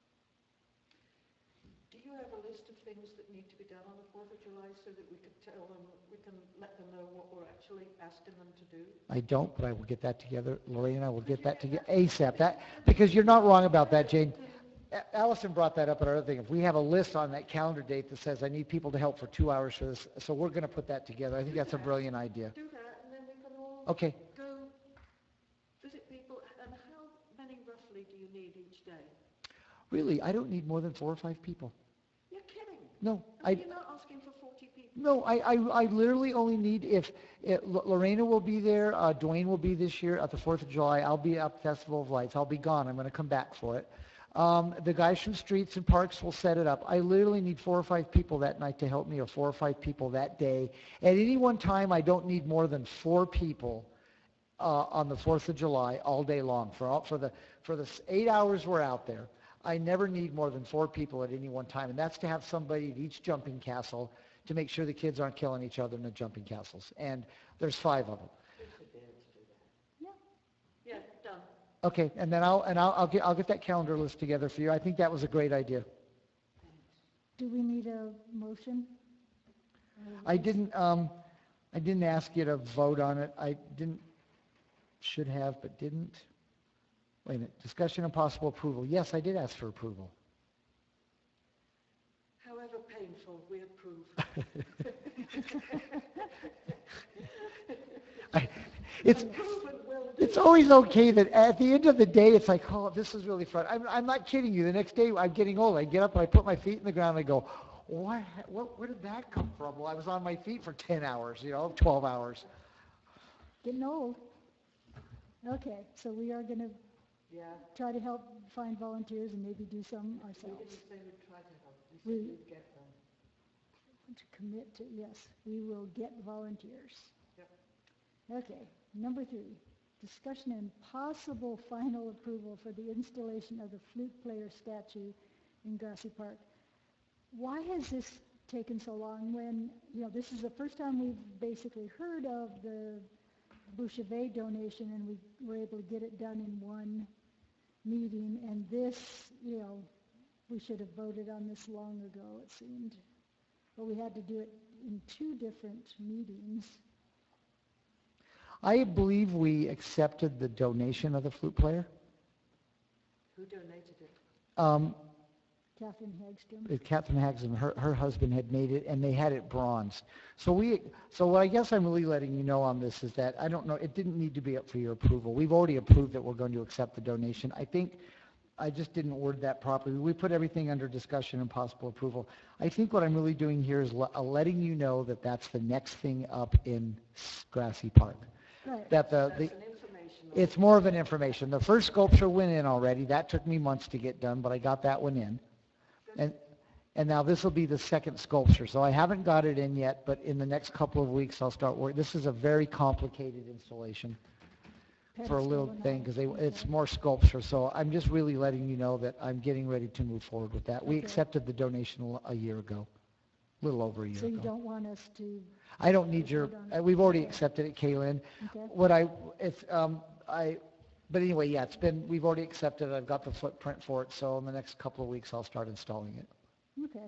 Do you have a list of things that need to be done on the fourth of July so that we could tell them, we can let them know what we're actually asking them to do? I don't, but I will get that together. Lorraine and I will get that together ASAP. That, because you're not wrong about that, Jane. A- Allison brought that up at our other thing. If we have a list on that calendar date that says, I need people to help for two hours for this, so we're going to put that together. I think that's a brilliant idea. Do that, and then we can all Okay. go visit people. And how many roughly do you need each day? Really, I don't need more than four or five people. You're kidding. No, I I, mean, you're not asking for forty people. no, I, I, I literally only need, if, if Lorena will be there, uh, Dwayne will be this year at the fourth of July, I'll be at Festival of Lights, I'll be gone, I'm gonna come back for it. Um, the guys from Streets and Parks will set it up. I literally need four or five people that night to help me, or four or five people that day. At any one time, I don't need more than four people uh, on the fourth of July all day long. For, all, for, the, for the s- eight hours we're out there, I never need more than four people at any one time, and that's to have somebody at each jumping castle to make sure the kids aren't killing each other in the jumping castles. And there's five of them. We should be able to do that. Yeah. Yeah, done. Okay, and then I'll, and I'll, I'll get, I'll get that calendar list together for you. I think that was a great idea. Do we need a motion? I didn't, um, I didn't ask you to vote on it. I didn't, should have, but didn't. Wait a minute, discussion and possible approval. Yes, I did ask for approval. However painful, we approve. I, it's, Approve and will do. it's always okay that at the end of the day, it's like, oh, this is really fun. I'm, I'm not kidding you. The next day, I'm getting old. I get up and I put my feet in the ground and I go, what, what, where did that come from? Well, I was on my feet for ten hours, you know, twelve hours. Getting old. Okay, so we are gonna Yeah, try to help find volunteers and maybe do some we ourselves. didn't say we'd try to help, we said We- we'd get them. To commit to, yes, we will get volunteers. Yep. Okay, number three, discussion and possible final approval for the installation of the flute player statue in Grassy Park. Why has this taken so long when, you know, this is the first time we've basically heard of the Boucherville donation, and we were able to get it done in one meeting, and this, you know, we should have voted on this long ago, it seemed. But we had to do it in two different meetings. I believe we accepted the donation of the flute player. Who donated it? Um, Catherine Hagstrom. uh, Catherine Hagson, her, her husband had made it, and they had it bronzed. So we, so what I guess I'm really letting you know on this is that, I don't know, it didn't need to be up for your approval. We've already approved that we're going to accept the donation. I think I just didn't word that properly. We put everything under discussion and possible approval. I think what I'm really doing here is le- uh, letting you know that that's the next thing up in Grassy Park. Right. That the, That's the, an informational. it's more of an information. The first sculpture went in already. That took me months to get done, but I got that one in. And, and now this will be the second sculpture. So I haven't got it in yet, but in the next couple of weeks I'll start work. This is a very complicated installation for a little Pedestal and thing all. because they, it's Okay. more sculpture. So I'm just really letting you know that I'm getting ready to move forward with that. We Okay. accepted the donation a l- a year ago, a little over a year So you ago. don't want us to, I don't need your, vote on it? uh, we've already Okay. accepted it, Kaylin. okay? What I, it's, um, I, but anyway, yeah, it's been, we've already accepted it. I've got the footprint for it. So in the next couple of weeks, I'll start installing it. Okay.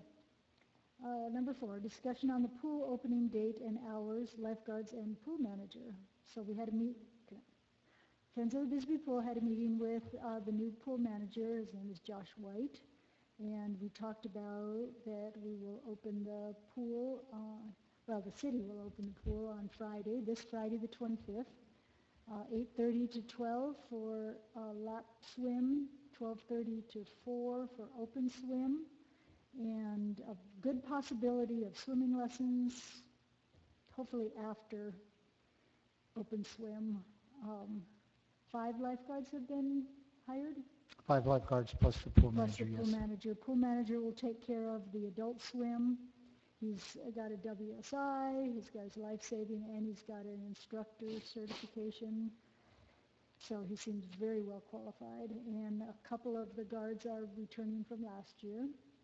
Uh, number four, discussion on the pool opening date and hours, lifeguards and pool manager. So we had a meet, Friends of the Bisbee Pool had a meeting with uh, the new pool manager. His name is Josh White. And we talked about that we will open the pool, uh, well, the city will open the pool on Friday, this Friday the twenty-fifth, uh, eight thirty to twelve for uh, lap swim, twelve thirty to four for open swim, and a good possibility of swimming lessons, hopefully after open swim. Um, Five lifeguards have been hired, Five lifeguards plus the pool plus the manager, pool yes. manager. Pool manager will take care of the adult swim. He's got a W S I, he's got his life-saving, and he's got an instructor certification. So he seems very well qualified. And a couple of the guards are returning from last year.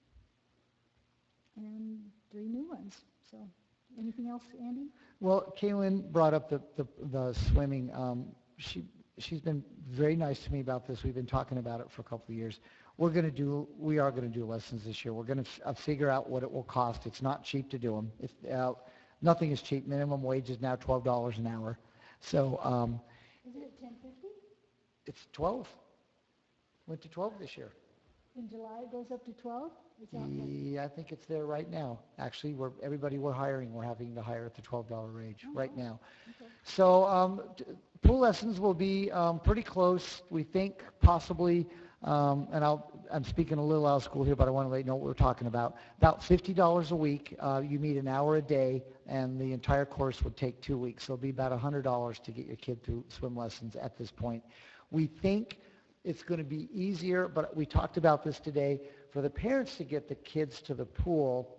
And three new ones. So anything else, Andy? Well, Kaylin brought up the, the, the swimming. Um, she, she's been very nice to me about this. We've been talking about it for a couple of years. We're going to do, we are going to do lessons this year. We're going to f- uh, figure out what it will cost. It's not cheap to do them. It's, uh, nothing is cheap. Minimum wage is now twelve dollars an hour. So um, Is it ten fifty? it's twelve. Went to twelve this year. In July it goes up to twelve? Is that what- Yeah, I think it's there right now. Actually, we're, everybody we're hiring, we're having to hire at the twelve dollar range right now. Okay. So um, t- pool lessons will be um, pretty close. We think possibly Um, and I'll, I'm speaking a little out of school here, but I want to let you know what we're talking about. About fifty dollars a week. Uh, you meet an hour a day, and the entire course would take two weeks. So it'll be about one hundred dollars to get your kid through swim lessons at this point. We think it's going to be easier, but we talked about this today, for the parents to get the kids to the pool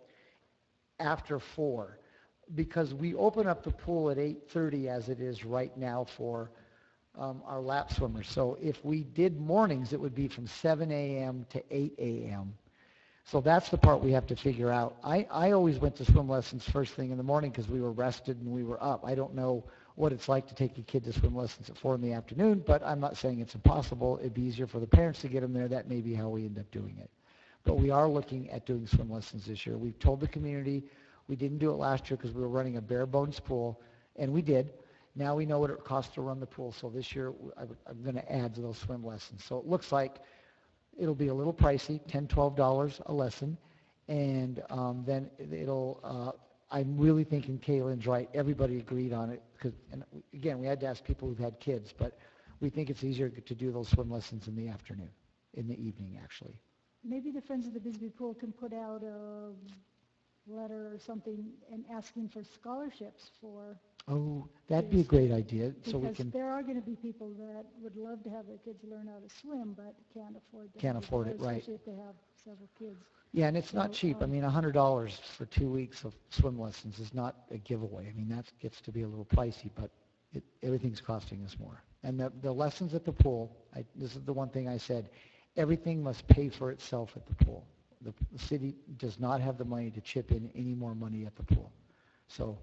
after four, because we open up the pool at eight thirty as it is right now for um, our lap swimmers. So if we did mornings, it would be from seven a.m. to eight a.m. So that's the part we have to figure out. I, I always went to swim lessons first thing in the morning because we were rested and we were up. I don't know what it's like to take a kid to swim lessons at four in the afternoon, but I'm not saying it's impossible. It'd be easier for the parents to get them there. That may be how we end up doing it. But we are looking at doing swim lessons this year. We've told the community we didn't do it last year because we were running a bare bones pool, and we did. Now we know what it costs to run the pool, so this year I would, I'm going to add to those swim lessons. So it looks like it'll be a little pricey, ten, twelve dollars a lesson, and um, then it'll, uh, I'm really thinking Kaylin's right. Everybody agreed on it, because, and again, we had to ask people who've had kids, but we think it's easier to do those swim lessons in the afternoon, in the evening, actually. Maybe the Friends of the Bisbee Pool can put out a letter or something and asking for scholarships for, Oh, that'd be a great idea, so we because can, there are going to be people that would love to have their kids learn how to swim, but can't afford to. Can't have afford it, there, right. Especially if they have several kids. yeah, and it's not So, cheap. I um, mean, one hundred dollars for two weeks of swim lessons is not a giveaway. I mean, that gets to be a little pricey, but it, everything's costing us more. And the, the lessons at the pool, I, this is the one thing I said, everything must pay for itself at the pool. The, the city does not have the money to chip in any more money at the pool. So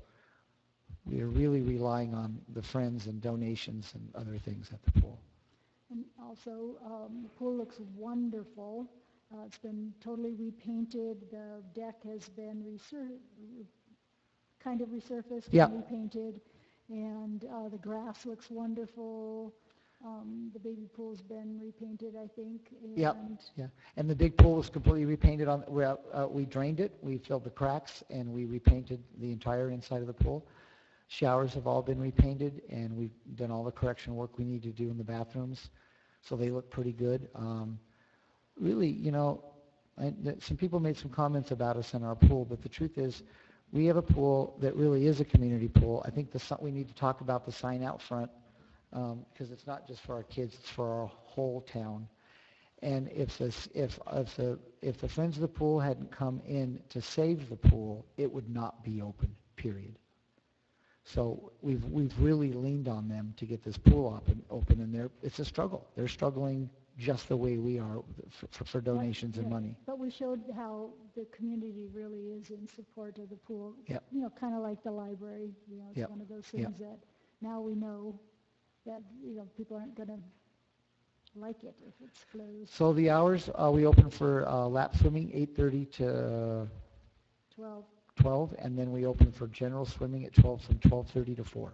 we are really relying on the friends and donations and other things at the pool. And also, um, the pool looks wonderful. Uh, it's been totally repainted. The deck has been resur- kind of resurfaced Yeah. and repainted. And uh, the grass looks wonderful. Um, the baby pool's been repainted, I think. And Yep. Yeah, and the big pool was completely repainted on, we, uh, we drained it, we filled the cracks, and we repainted the entire inside of the pool. Showers have all been repainted, and we've done all the correction work we need to do in the bathrooms, so they look pretty good. Um, really, you know, I, th- some people made some comments about us in our pool, but the truth is, we have a pool that really is a community pool. I think the, si- we need to talk about the sign out front, because um, it's not just for our kids, it's for our whole town. And if the, if, if, the, if the Friends of the Pool hadn't come in to save the pool, it would not be open, period. So we've, we've really leaned on them to get this pool up and open, and they're, it's a struggle. They're struggling just the way we are for, for, for donations Yeah, and money. But we showed how the community really is in support of the pool. Yep. You know, kind of like the library. You know, it's Yep. one of those Yep. things that now we know that, you know, people aren't going to like it if it's closed. So the hours, uh, we open for uh, lap swimming, eight thirty to twelve. twelve, and then we open for general swimming at twelve, from twelve thirty to four.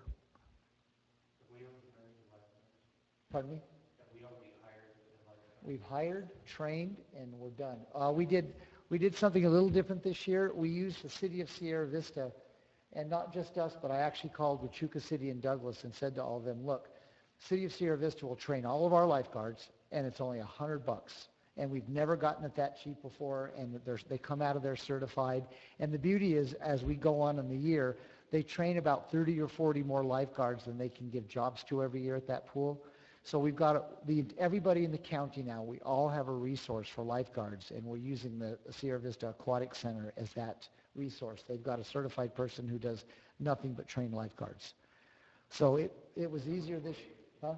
Pardon me? We've hired, trained, and we're done. Uh, we did we did something a little different this year. We used the city of Sierra Vista, and not just us, but I actually called Huachuca City and Douglas and said to all of them, look, City of Sierra Vista will train all of our lifeguards, and it's only a hundred bucks. And we've never gotten it that cheap before, and they come out of there certified. And the beauty is, as we go on in the year, they train about thirty or forty more lifeguards than they can give jobs to every year at that pool. So we've got the, everybody in the county now, we all have a resource for lifeguards, and we're using the Sierra Vista Aquatic Center as that resource. They've got a certified person who does nothing but train lifeguards. So it, it was easier this year. Huh?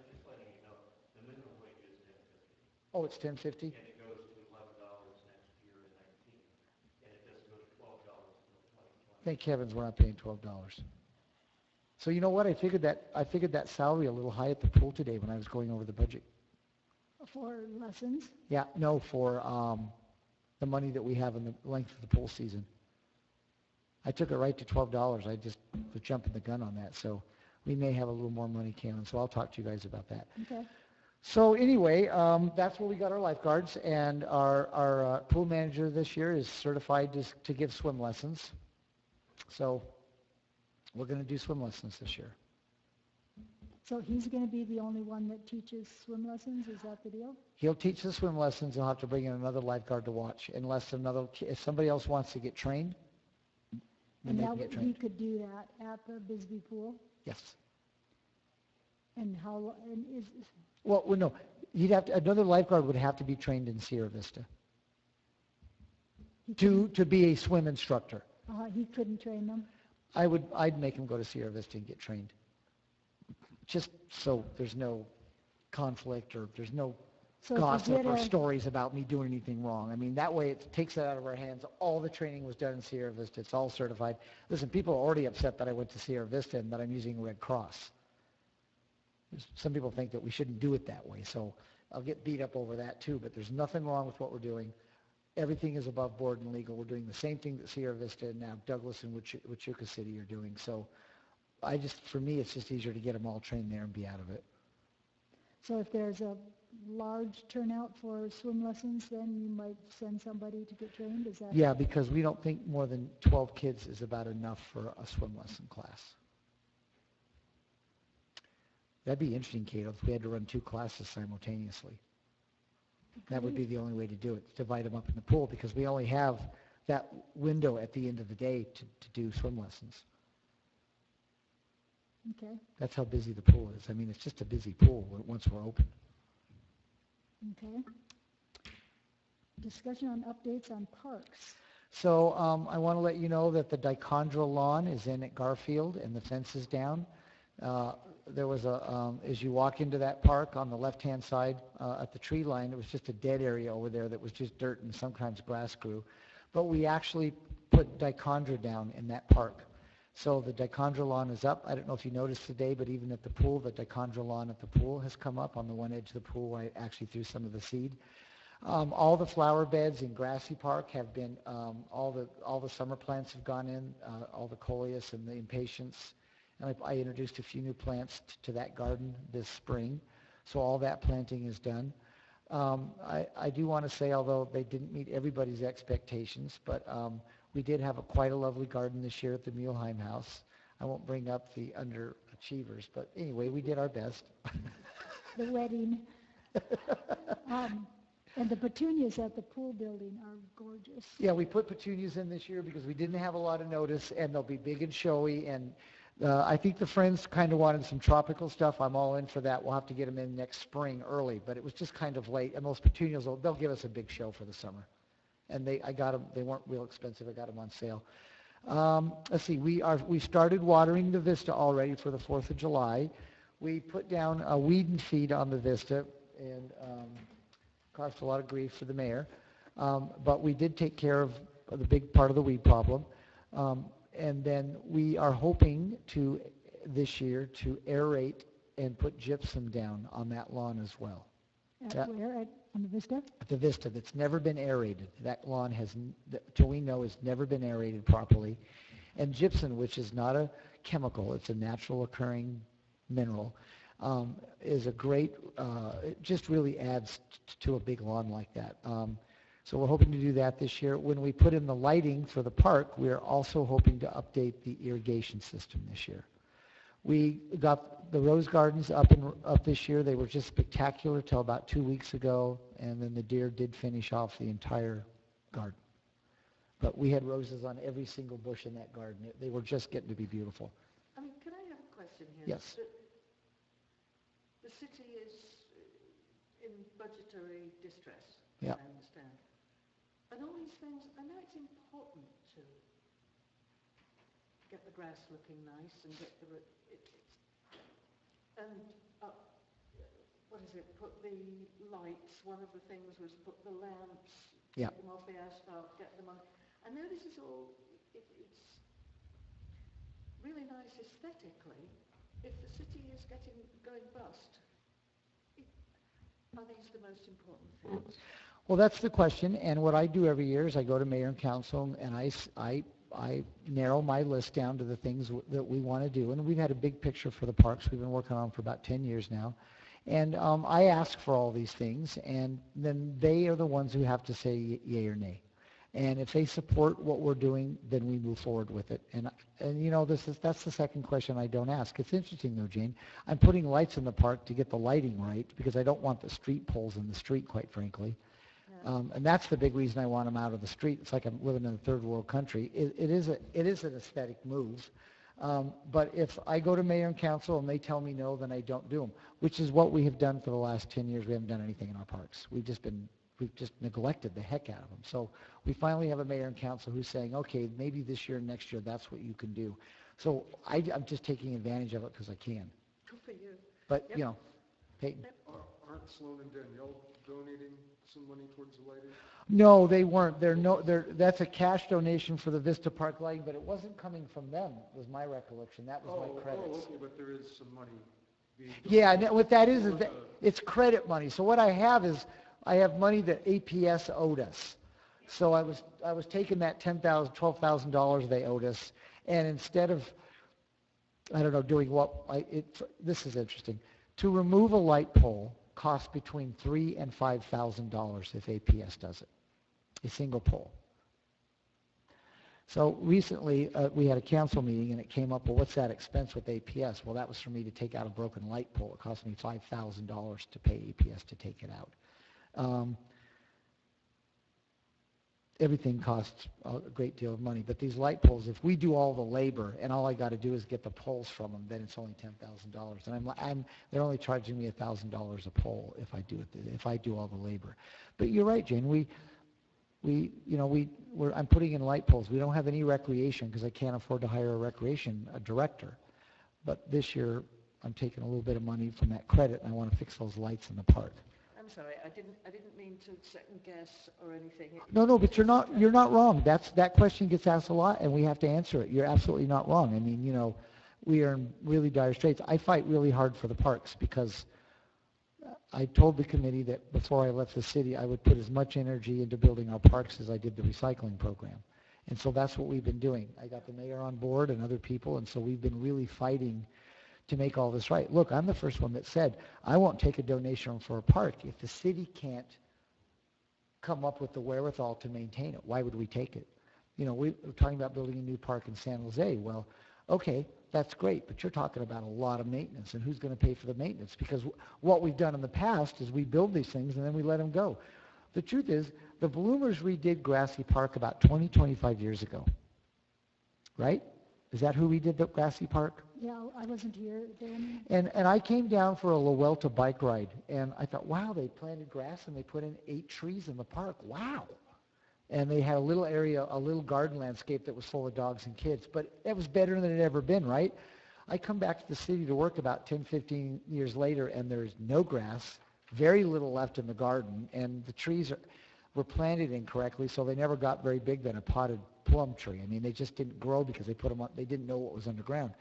Oh, it's ten fifty? And it goes to eleven dollars next year in nineteen, and it doesn't go to twelve dollars until twenty twenty. Thank heavens we're not paying twelve dollars. So you know what? I figured that I figured that salary a little high at the pool today when I was going over the budget. For lessons. Yeah, no, for um, the money that we have in the length of the pool season. I took it right to twelve dollars. I just was jumping the gun on that. So we may have a little more money, Kaylin. So I'll talk to you guys about that. Okay. So anyway, um, that's where we got our lifeguards, and our, our uh, pool manager this year is certified to, to give swim lessons. So we're going to do swim lessons this year. So he's going to be the only one that teaches swim lessons, is that the deal? He'll teach the swim lessons, he'll have to bring in another lifeguard to watch, unless another, ki- if somebody else wants to get trained, then And they that can get would- he trained. could do that at the Bisbee pool? Yes. And how, lo- and is, Well, well, no, he'd have to, another lifeguard would have to be trained in Sierra Vista he to, couldn't, to be a swim instructor. uh, he couldn't train them? I would, I'd make him go to Sierra Vista and get trained. Just so there's no conflict or there's no So if you gossip did or a- stories about me doing anything wrong. I mean, that way it takes that out of our hands. All the training was done in Sierra Vista. It's all certified. Listen, people are already upset that I went to Sierra Vista and that I'm using Red Cross. There's- Some people think that we shouldn't do it that way, so I'll get beat up over that too, but there's nothing wrong with what we're doing. Everything is above board and legal. We're doing the same thing that Sierra Vista and now Douglas and Wichu- Wichita City are doing. So I just, for me, it's just easier to get them all trained there and be out of it. So if there's a large turnout for swim lessons, then you might send somebody to get trained, is that? Yeah, because we don't think more than twelve kids is about enough for a swim lesson class. That'd be interesting, Cato, if we had to run two classes simultaneously. That would be the only way to do it, divide them up in the pool, because we only have that window at the end of the day to, to do swim lessons. Okay, That's how busy the pool is. I mean, it's just a busy pool when- once we're open. okay. Discussion on updates on parks. So um, I want to let you know that the dichondra lawn is in at Garfield and the fence is down. Uh, there was a, um, as you walk into that park on the left-hand side uh, at the tree line, it was just a dead area over there that was just dirt and sometimes grass grew. But we actually put dichondra down in that park. So the dichondra lawn is up. I don't know if you noticed today, but even at the pool, the dichondra lawn at the pool has come up on the one edge of the pool where I actually threw some of the seed. Um, all the flower beds in Grassy Park have been, um, all the all the summer plants have gone in, uh, all the coleus and the impatiens. And I, I introduced a few new plants t- to that garden this spring. So all that planting is done. Um, I, I do want to say, although they didn't meet everybody's expectations, but um, we did have a, quite a lovely garden this year at the Muehlheim House. I won't bring up the underachievers, but anyway, we did our best. The wedding. Um, and the petunias at the pool building are gorgeous. Yeah, we put petunias in this year because we didn't have a lot of notice, and they'll be big and showy. And uh, I think the Friends kind of wanted some tropical stuff. I'm all in for that. We'll have to get them in next spring early, but it was just kind of late. And those petunias, will, they'll give us a big show for the summer. And they, I got them. They weren't real expensive. I got them on sale. Um, let's see. We are we started watering the Vista already for the fourth of July. We put down a weed and feed on the Vista, and um, caused a lot of grief for the mayor. Um, but we did take care of the big part of the weed problem. Um, and then we are hoping to, this year, to aerate and put gypsum down on that lawn as well. At Yeah. where, at, on the Vista? The Vista that's never been aerated. That lawn has, n- that, till we know, has never been aerated properly. And gypsum, which is not a chemical, it's a natural occurring mineral, um, is a great, uh, it just really adds t- to a big lawn like that. Um, so we're hoping to do that this year. When we put in the lighting for the park, we're also hoping to update the irrigation system this year. We got the rose gardens up and up this year. They were just spectacular till about two weeks ago, and then the deer did finish off the entire garden. But we had roses on every single bush in that garden. It- They were just getting to be beautiful. I mean, can I have a question here? Yes. The, the city is uh, in budgetary distress, Yeah. I understand. And all these things, I know it's important to get the grass looking nice and get the, ro- it, it's, and, uh, what is it, put the lights, one of the things was put the lamps, Yeah. get them off the asphalt, get them on. I know this is all, it, it's really nice aesthetically. If the city is getting, going bust, it, are these the most important things? Well, that's the question, and what I do every year is I go to mayor and council, and I, s- I- I narrow my list down to the things w- that we want to do. And we've had a big picture for the parks we've been working on for about ten years now. And um, I ask for all these things, and then they are the ones who have to say y- yay or nay. And if they support what we're doing, then we move forward with it. And, and you know, this is, that's the second question I don't ask. It's interesting though, Jane. I'm putting lights in the park to get the lighting right because I don't want the street poles in the street, quite frankly. Yeah. Um, and that's the big reason I want them out of the street. It's like I'm living in a third world country. It, it is a, it is an aesthetic move. Um, but if I go to mayor and council and they tell me no, then I don't do them, which is what we have done for the last ten years. We haven't done anything in our parks. We've just been, we've just neglected the heck out of them. So we finally have a mayor and council who's saying, okay, maybe this year and next year, that's what you can do. So I, I'm just taking advantage of it because I can. Good for you. But, Yep. you know, Peyton. Are- Aren't Sloan and Danielle donating some money towards the lighting? No, they weren't. They're no, they're, that's a cash donation for the Vista Park lighting, but it wasn't coming from them, was my recollection. That was Oh, my credits. oh, okay, but there is some money being. Yeah, donated and what that is, for is that the- it's credit money. So what I have is, I have money that A P S owed us. So I was, I was taking that ten thousand, twelve thousand dollars they owed us, and instead of, I don't know, doing what, I, it, this is interesting. To remove a light pole costs between three and five thousand dollars if A P S does it, a single pole. So recently, uh, we had a council meeting and it came up, well, what's that expense with A P S? Well, that was for me to take out a broken light pole. It cost me five thousand dollars to pay A P S to take it out. Um, everything costs a great deal of money, but these light poles, if we do all the labor and all I got to do is get the poles from them, then it's only ten thousand dollars. And I'm, I'm, they're only charging me one thousand dollars a pole if I do it, if I do all the labor. But you're right, Jane. We, we, you know, we, we're, I'm putting in light poles. We don't have any recreation because I can't afford to hire a recreation a director. But this year, I'm taking a little bit of money from that credit, and I want to fix those lights in the park. I'm sorry, I didn't, I didn't mean to second guess or anything. It- No, no, but you're not, you're not wrong. That's, that question gets asked a lot, and we have to answer it. You're absolutely not wrong. I mean, you know, we are in really dire straits. I fight really hard for the parks because I told the committee that before I left the city, I would put as much energy into building our parks as I did the recycling program. And so that's what we've been doing. I got the mayor on board and other people, and so we've been really fighting to make all this right. Look, I'm the first one that said, I won't take a donation for a park if the city can't come up with the wherewithal to maintain it. Why would we take it? You know, we we're talking about building a new park in San Jose. Well, okay, that's great, but you're talking about a lot of maintenance, and who's going to pay for the maintenance? Because w- what we've done in the past is we build these things and then we let them go. The truth is, the Bloomers redid Grassy Park about twenty, twenty-five years ago, right? Is that who redid the Grassy Park? Yeah, I wasn't here then. And, and I came down for a La Vuelta bike ride, and I thought, wow, they planted grass and they put in eight trees in the park. Wow. And they had a little area, a little garden landscape that was full of dogs and kids. But it was better than it had ever been, right? I come back to the city to work about ten, fifteen years later, and there's no grass, very little left in the garden, and the trees are, were planted incorrectly, so they never got very big than a potted plum tree. I mean, they just didn't grow because they put them on, they didn't know what was underground.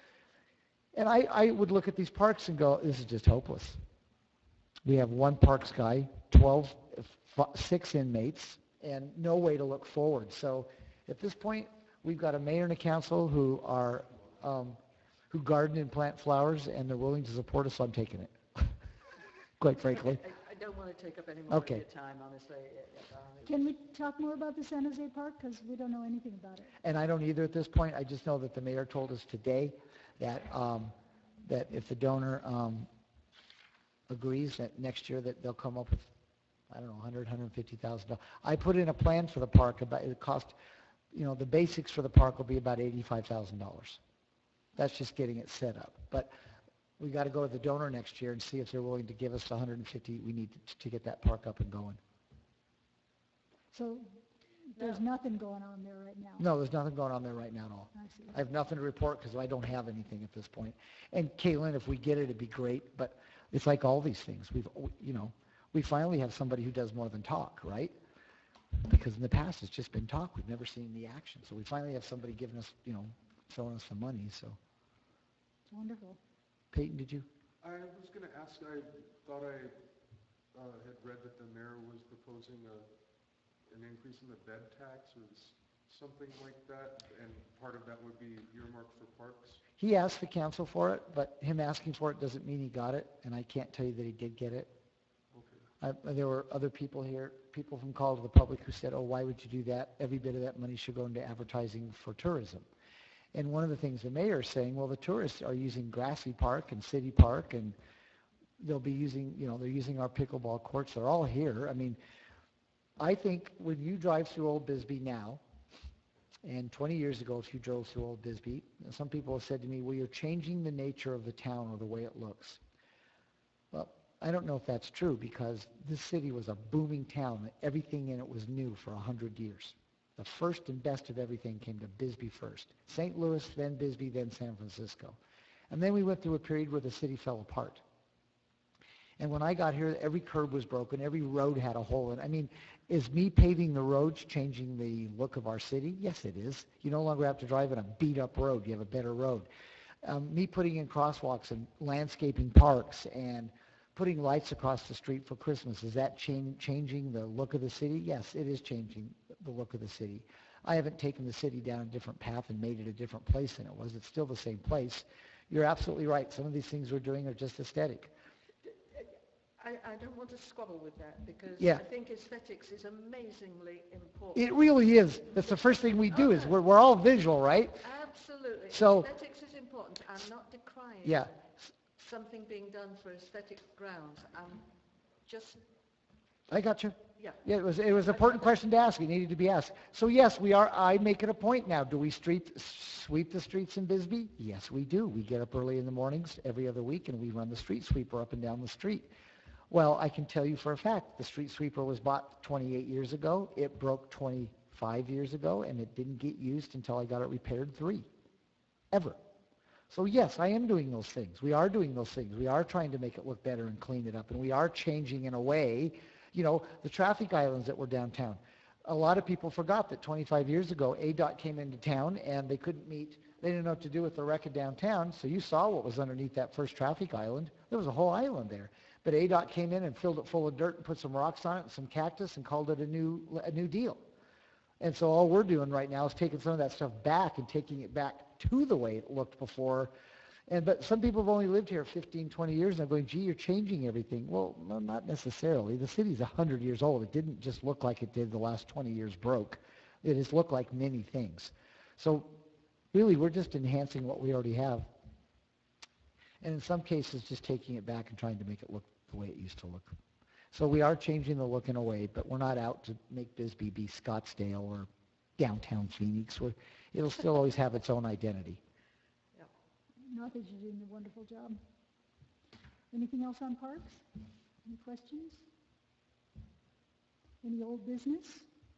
And I, I would look at these parks and go, this is just hopeless. We have one parks guy, twelve, f- six inmates, and no way to look forward. So at this point, we've got a mayor and a council who are, um, who garden and plant flowers, and they're willing to support us, so I'm taking it, quite frankly. I, I don't want to take up any more of Okay. your time, honestly. It- it, um, Can we talk more about the San Jose Park? Because we don't know anything about it. And I don't either at this point. I just know that the mayor told us today that, um, that if the donor um, agrees that next year that they'll come up with, I don't know, one hundred, one hundred fifty thousand dollars. I put in a plan for the park about, it cost, you know, the basics for the park will be about eighty-five thousand dollars. That's just getting it set up. But we got to go to the donor next year and see if they're willing to give us the one hundred fifty we need to, to get that park up and going. So there's nothing going on there right now. No, there's nothing going on there right now at all. I see. I have nothing to report because I don't have anything at this point. And Caitlin, if we get it, it'd be great. But it's like all these things. We've, you know, we finally have somebody who does more than talk, right? Because in the past it's just been talk. We've never seen the action. So we finally have somebody giving us, you know, throwing us some money. So It's wonderful. Peyton, did you? I was going to ask, I thought I uh, had read that the mayor was proposing a, an increase in the bed tax or s- something like that, and part of that would be earmarked for parks. He asked the council for it, but him asking for it doesn't mean he got it, and I can't tell you that he did get it. Okay. I, there were other people here, people from Call to the Public who said, oh, why would you do that? Every bit of that money should go into advertising for tourism. And one of the things the mayor is saying, well, the tourists are using Grassy Park and City Park, and they'll be using, you know, they're using our pickleball courts. They're all here. I mean, I think when you drive through Old Bisbee now, and twenty years ago, if you drove through Old Bisbee, some people have said to me, well, you're changing the nature of the town or the way it looks. Well, I don't know if that's true, because this city was a booming town. Everything in it was new for one hundred years. The first and best of everything came to Bisbee first. Saint Louis, then Bisbee, then San Francisco. And then we went through a period where the city fell apart. And when I got here, every curb was broken. Every road had a hole in it. I mean, is me paving the roads changing the look of our city? Yes, it is. You no longer have to drive on a beat-up road. You have a better road. Um, me putting in crosswalks and landscaping parks and putting lights across the street for Christmas, is that change, changing the look of the city? Yes, it is changing the look of the city. I haven't taken the city down a different path and made it a different place than it was. It's still the same place. You're absolutely right. Some of these things we're doing are just aesthetic. I, I don't want to squabble with that, because Yeah. I think aesthetics is amazingly important. It really is. That's the first thing we do is we're, we're all visual, right? Absolutely. So- Aesthetics is important. I'm not decrying Yeah. something being done for aesthetic grounds. I'm just, I got you. yeah. Yeah, it was, it was an important question to ask. It needed to be asked. So yes, we are, I make it a point now. Do we street, sweep the streets in Bisbee? Yes, we do. We get up early in the mornings every other week and we run the street sweeper up and down the street. Well, I can tell you for a fact, the street sweeper was bought twenty-eight years ago. It broke twenty-five years ago, and it didn't get used until I got it repaired three, ever. So yes, I am doing those things. We are doing those things. We are trying to make it look better and clean it up, and we are changing in a way, you know, the traffic islands that were downtown. A lot of people forgot that twenty-five years ago, A D O T came into town, and they couldn't meet, they didn't know what to do with the wreck of downtown, so you saw what was underneath that first traffic island. There was a whole island there. But A D O T came in and filled it full of dirt and put some rocks on it and some cactus and called it a new, a new deal. And so all we're doing right now is taking some of that stuff back and taking it back to the way it looked before. And but some people have only lived here fifteen, twenty years and they're going, gee, you're changing everything. Well, no, not necessarily. The city's one hundred years old. It didn't just look like it did the last twenty years broke. It has looked like many things. So really, we're just enhancing what we already have. And in some cases, just taking it back and trying to make it look the way it used to look. So we are changing the look in a way, but we're not out to make Bisbee be Scottsdale or downtown Phoenix. We're, it'll still always have its own identity. No, I think you're doing a wonderful job. Anything else on parks? Any questions? Any old business?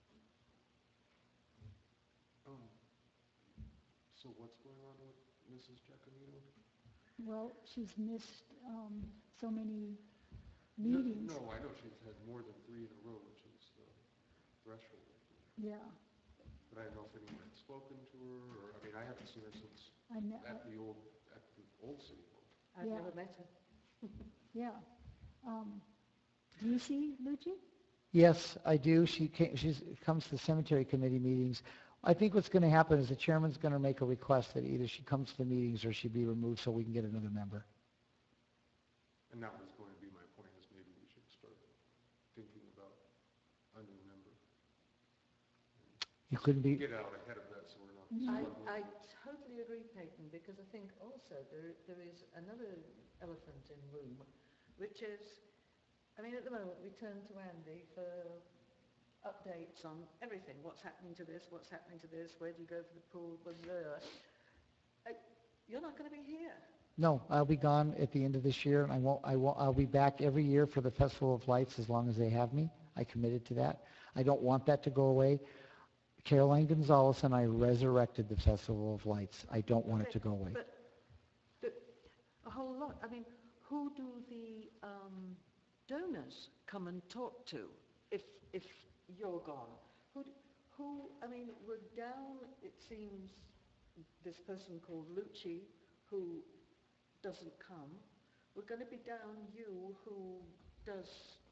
Um, so what's going on with Missus Giacomino? Well, she's missed um, so many No- meetings. No, I know she's had more than three in a row, which is the threshold. Yeah, But I don't know if anyone had spoken to her, or, I mean, I haven't seen her since I know. at the old, at the old city hall. I've Yeah. never met her. Yeah. Um, do you see Lucci? Yes, I do. She came, she's, comes to the cemetery committee meetings. I think what's going to happen is the chairman's going to make a request that either she comes to the meetings or she be removed so we can get another member. And that was going to be my point, is maybe we should start thinking about a new member. You couldn't be, Get out ahead of that so we're not Mhm. struggling. I, I totally agree, Peyton, because I think also there, there is another elephant in the room, which is, I mean, at the moment we turn to Andy for updates on everything. What's happening to this? What's happening to this? Where do you go for the pool? Blah, blah, blah. Uh, You're not going to be here. no, I'll be gone at the end of this year, and I won't, I won't, I'll be back every year for the Festival of Lights as long as they have me. I committed to that. I don't want that to go away. Caroline Gonzalez and I resurrected the Festival of Lights. I don't want it to go away. But the, a whole lot. I mean, who do the um, donors come and talk to if if you're gone? Who, d- who? I mean, we're down. It seems this person called Lucci, who doesn't come. We're going to be down you, who does.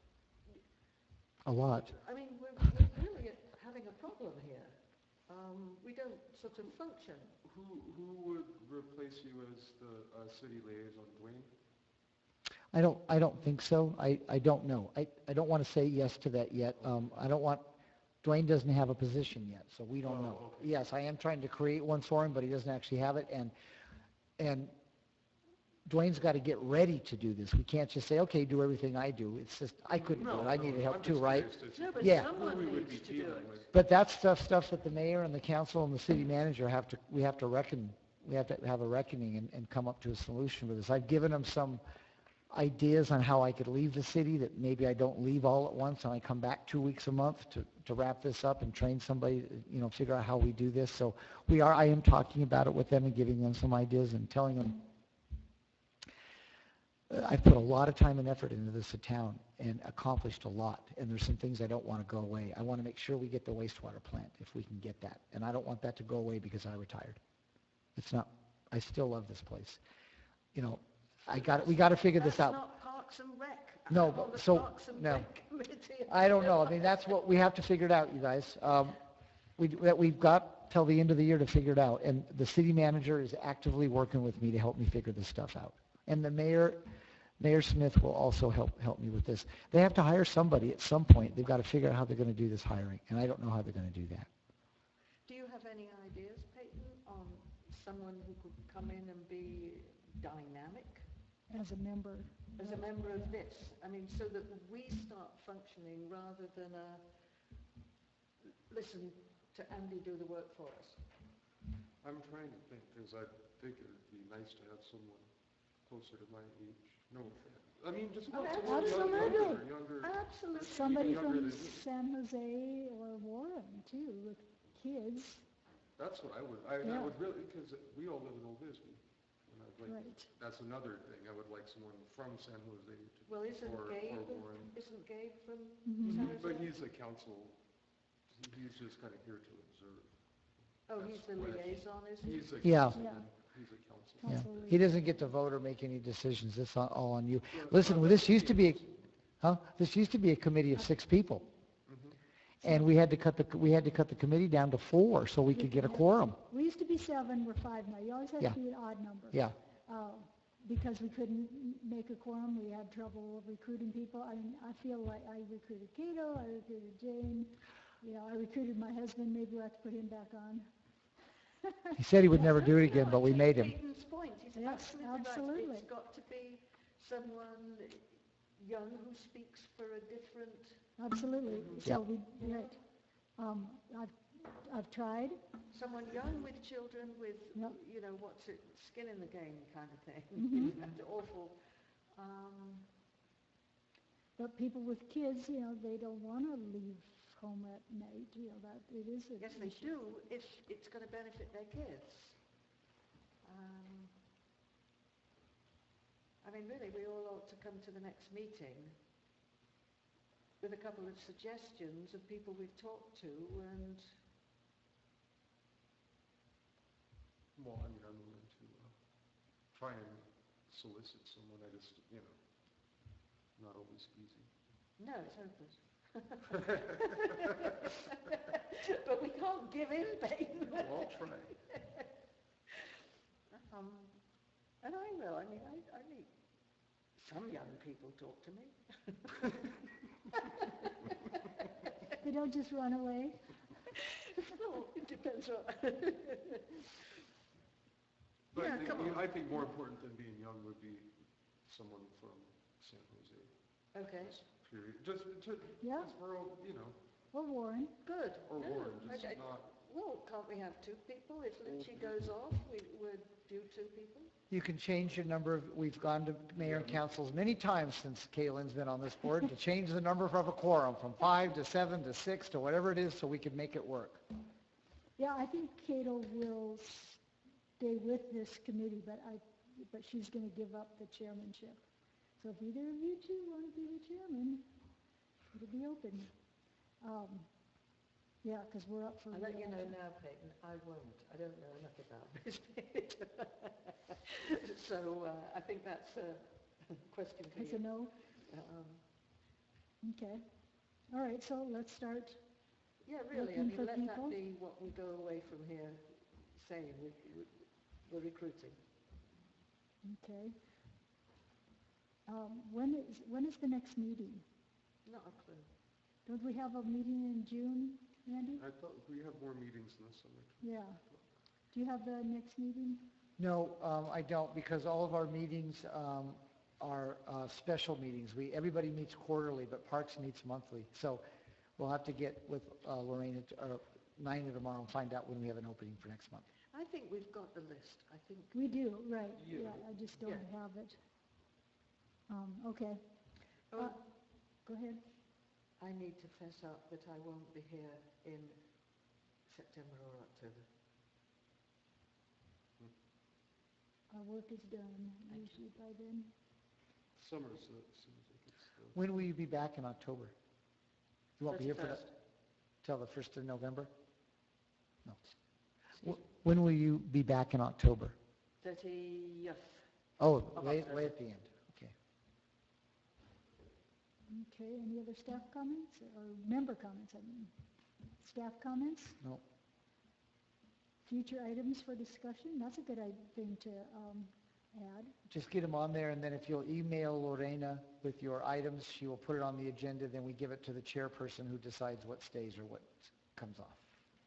A lot. I mean, we're, we're really having a problem here. Um, we don't sort of function. Who, who would replace you as the uh, city liaison, Dwayne? I don't, I don't think so. I, I don't know. I, I don't want to say yes to that yet. Um, I don't want, Dwayne doesn't have a position yet, so we don't Oh, know. okay. Yes, I am trying to create one for him, but he doesn't actually have it, and, and Dwayne's got to get ready to do this. We can't just say, okay, do everything I do. It's just, I couldn't do No, it. I no, needed I'm help too, just right? curious to see No, but Yeah. who someone we would needs be to do dealing it. with. But that's stuff, stuff that the mayor and the council and the city manager have to, we have to reckon, we have to have a reckoning and, and come up to a solution for this. I've given them some ideas on how I could leave the city, that maybe I don't leave all at once and I come back two weeks a month to, to wrap this up and train somebody, you know, figure out how we do this. So we are, I am talking about it with them and giving them some ideas and telling them, uh, I've put a lot of time and effort into this town and accomplished a lot, and there's some things I don't want to go away. I want to make sure we get the wastewater plant, if we can get that, and I don't want that to go away because I retired. It's not, I still love this place. You know, I got, we got to figure this out. That's not Parks and Rec. No, I'm but on the so- Parks and no. Rec committee. I don't know. I mean, that's what, we have to figure it out, you guys. Um, we, that we've got till the end of the year to figure it out, and the city manager is actively working with me to help me figure this stuff out. And the mayor, Mayor Smith will also help, help me with this. They have to hire somebody at some point. They've got to figure out how they're going to do this hiring, and I don't know how they're going to do that. Do you have any ideas, Peyton, on someone who could come in and be dynamic As a member. as a member of this? I mean, so that we start functioning rather than a, listen to Andy do the work for us. I'm trying to think, because I think it would be nice to have someone closer to my age. No offense. I mean, just Oh, not someone absolutely. younger, younger. Absolutely. Somebody younger from than me. San Jose or Warren, too, with kids. That's what I would, I, I Yeah. would really, because we all live in Old Bisbee. And I'd like, Right. that's another thing, I would like someone from San Jose to, Well, isn't or, Gabe, or Warren. isn't Gabe from Mhm. San Jose? But he's a council, he's just kind of here to observe. Oh, that's he's the what I- liaison, is he? He's a Yeah. councilman, Yeah. he's a council. Yeah. Absolutely. He doesn't get to vote or make any decisions. It's all all on you. Yeah, Listen, well, this that used to would be, a- awesome. huh? This used to be a committee of six people. Mhm. And we had to cut the, we had to cut the committee down to four so we could get a quorum. We used to be seven, we're five now. You always have Yeah. to be an odd number. Yeah. Uh, Because we couldn't m- make a quorum, we had trouble recruiting people. I mean, I feel like I recruited Cato, I recruited Jane, you know, I recruited my husband, maybe we'll have to put him back on. He said he would never do it No, again, I but we take made him. Peyton's point. He's Yes, absolutely right. absolutely. It's got to be someone young who speaks for a different, Absolutely. So we, right. Um, I've, I've tried, someone young with children with, Yep. you know, what's it, skin in the game kind of thing. Mhm. That's awful. Um, but people with kids, you know, they don't want to leave home at night, you know, that, it is an yes, they issue. do if it's going to benefit their kids. Um, I mean, really, we all ought to come to the next meeting with a couple of suggestions of people we've talked to and Well, I mean, I'm willing to uh, try and solicit someone, I just, you know, not always easy. no, it's hopeless. But we can't give in, Peyton. Well, I'll try. Um, and I will. I mean, I, I meet some young people talk to me. They don't just run away. Well, it depends on. But Yeah, I think, come on. I think more important than being young would be someone from San Jose, Okay, period. Just to, Yeah. just for, you know, Or Warren. good. or No, Warren, I- just I- not, Well, can't we have two people? If Lucci goes off, we would do two people? You can change your number of, we've gone to mayor and councils many times since Kaylin's been on this board to change the number of a quorum from five to seven to six to whatever it is so we can make it work. Yeah, I think Cato will stay with this committee, but I, but she's going to give up the chairmanship. So if either of you two want to be the chairman, it'll be open. Um, yeah, because we're up for I'll let you know re-election. now, Peyton, I won't. I don't know enough about this bit. So uh, I think that's a question for It's a you. no? Um, Okay. All right, so let's start. Yeah, really, I Looking mean, for let people? that be what we go away from here saying, we- we- we're recruiting. Okay. Um, when is, when is the next meeting? Not a clue. Don't we have a meeting in June, Andy? I thought we have more meetings in the summer. Yeah. Do you have the next meeting? No, um, I don't, because all of our meetings um, are uh, special meetings. We, everybody meets quarterly, but Parks meets monthly. So we'll have to get with uh, Lorraine, at- or Nina tomorrow and find out when we have an opening for next month. I think we've got the list. I think, We do, right, Yeah. yeah, I just don't Yeah. have it. Um, okay, oh, Uh, go ahead. I need to fess up that I won't be here in September or October. Our work is done usually by then. Summer's, uh, seems like it's, uh, When will you be back in October? You won't be here for the, thirty-first. till the first of November? No. Excuse Wh- When will you be back in October? thirtieth. Oh, Of way, October. way at the end, okay. Okay, any other staff comments, or member comments, I mean? Staff comments? No. Future items for discussion? That's a good i- thing to um, add. Just get them on there, and then if you'll email Lorena with your items, she will put it on the agenda, then we give it to the chairperson who decides what stays or what comes off.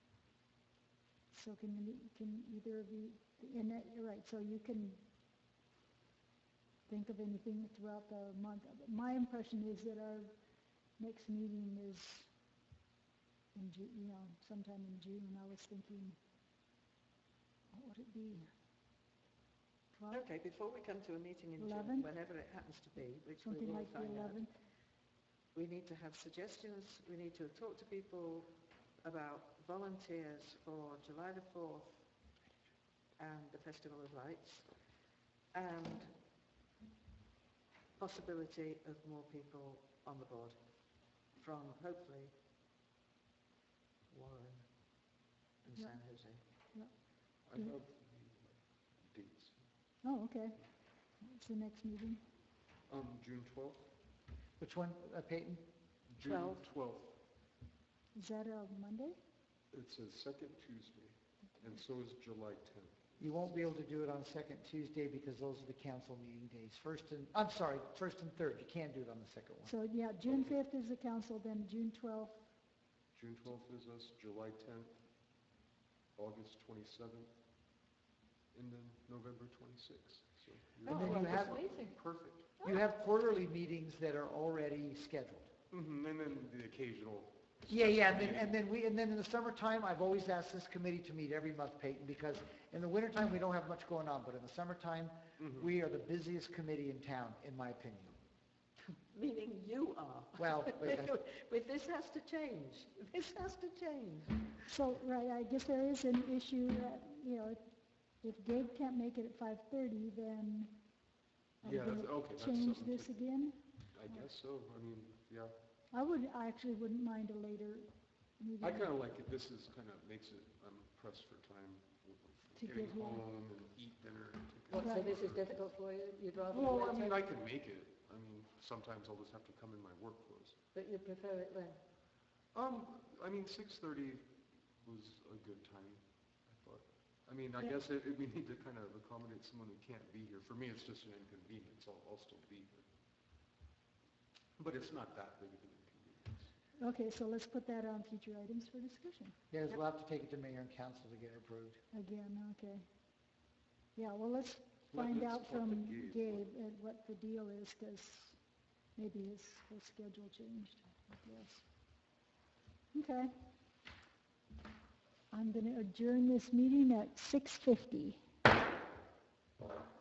So can, you- can either of you, and that, you're right, so you can think of anything throughout the month. My impression is that our next meeting is in Ju, you know, sometime in June. I was thinking, what would it be? twelve, Okay, before we come to a meeting in June, eleven? whenever it happens to be, which we Something will like the find out, eleventh? we need to have suggestions, we need to talk to people about volunteers for July the fourth and the Festival of Lights, and possibility of more people on the board from, hopefully, Warren and Yeah. San Jose. I Mm. have the dates. Oh, okay. It's the next meeting. Um, June twelfth? Which one, uh, Peyton? June Twelve. twelfth. Is that a Monday? It's a second Tuesday, and so is July tenth. You won't be able to do it on second Tuesday because those are the council meeting days. First and, I'm sorry, first and third. You can't do it on the second one. So, yeah, June fifth is the council, then June twelfth. June twelfth is us, July tenth, August twenty-seventh, and then November twenty-sixth. So you're And then well, you have- amazing. perfect. You have quarterly meetings that are already scheduled. Mm-hmm, and then the occasional. Yeah, yeah, and then, meeting. and then we, and then in the summertime, I've always asked this committee to meet every month, Peyton, because in the wintertime, we don't have much going on, but in the summertime, Mhm. we are the busiest committee in town, in my opinion. Meaning you are. Well, wait, I- But this has to change. This has to change. So, right, I guess there is an issue that, you know, if Gabe can't make it at five thirty, then are we Yeah, gonna that's- okay, that's change something this to- again? I guess so, I mean, yeah. I would, I actually wouldn't mind a later meeting. I kind of like it, this is kind of makes it, I'm pressed for time, To getting get here. home and eat dinner. and take a- What, so Right. this is difficult for you? You'd rather Well, do I it mean, ten- I can make it, I mean, sometimes I'll just have to come in my work clothes. But you prefer it when? Um, I mean, six thirty was a good time, I thought. I mean, I Yeah. guess it, it- we need to kind of accommodate someone who can't be here. For me, it's just an inconvenience, I'll, I'll still be here. But it's not that big of an inconvenience. Okay, so let's put that on future items for discussion. Yes, we'll have to take it to mayor and council to get it approved. Again, okay. Yeah, well, let's Let- find let's out talk to from Gabe. Gabe at what the deal is, because maybe his whole schedule changed, I guess. Okay. I'm going to adjourn this meeting at six fifty.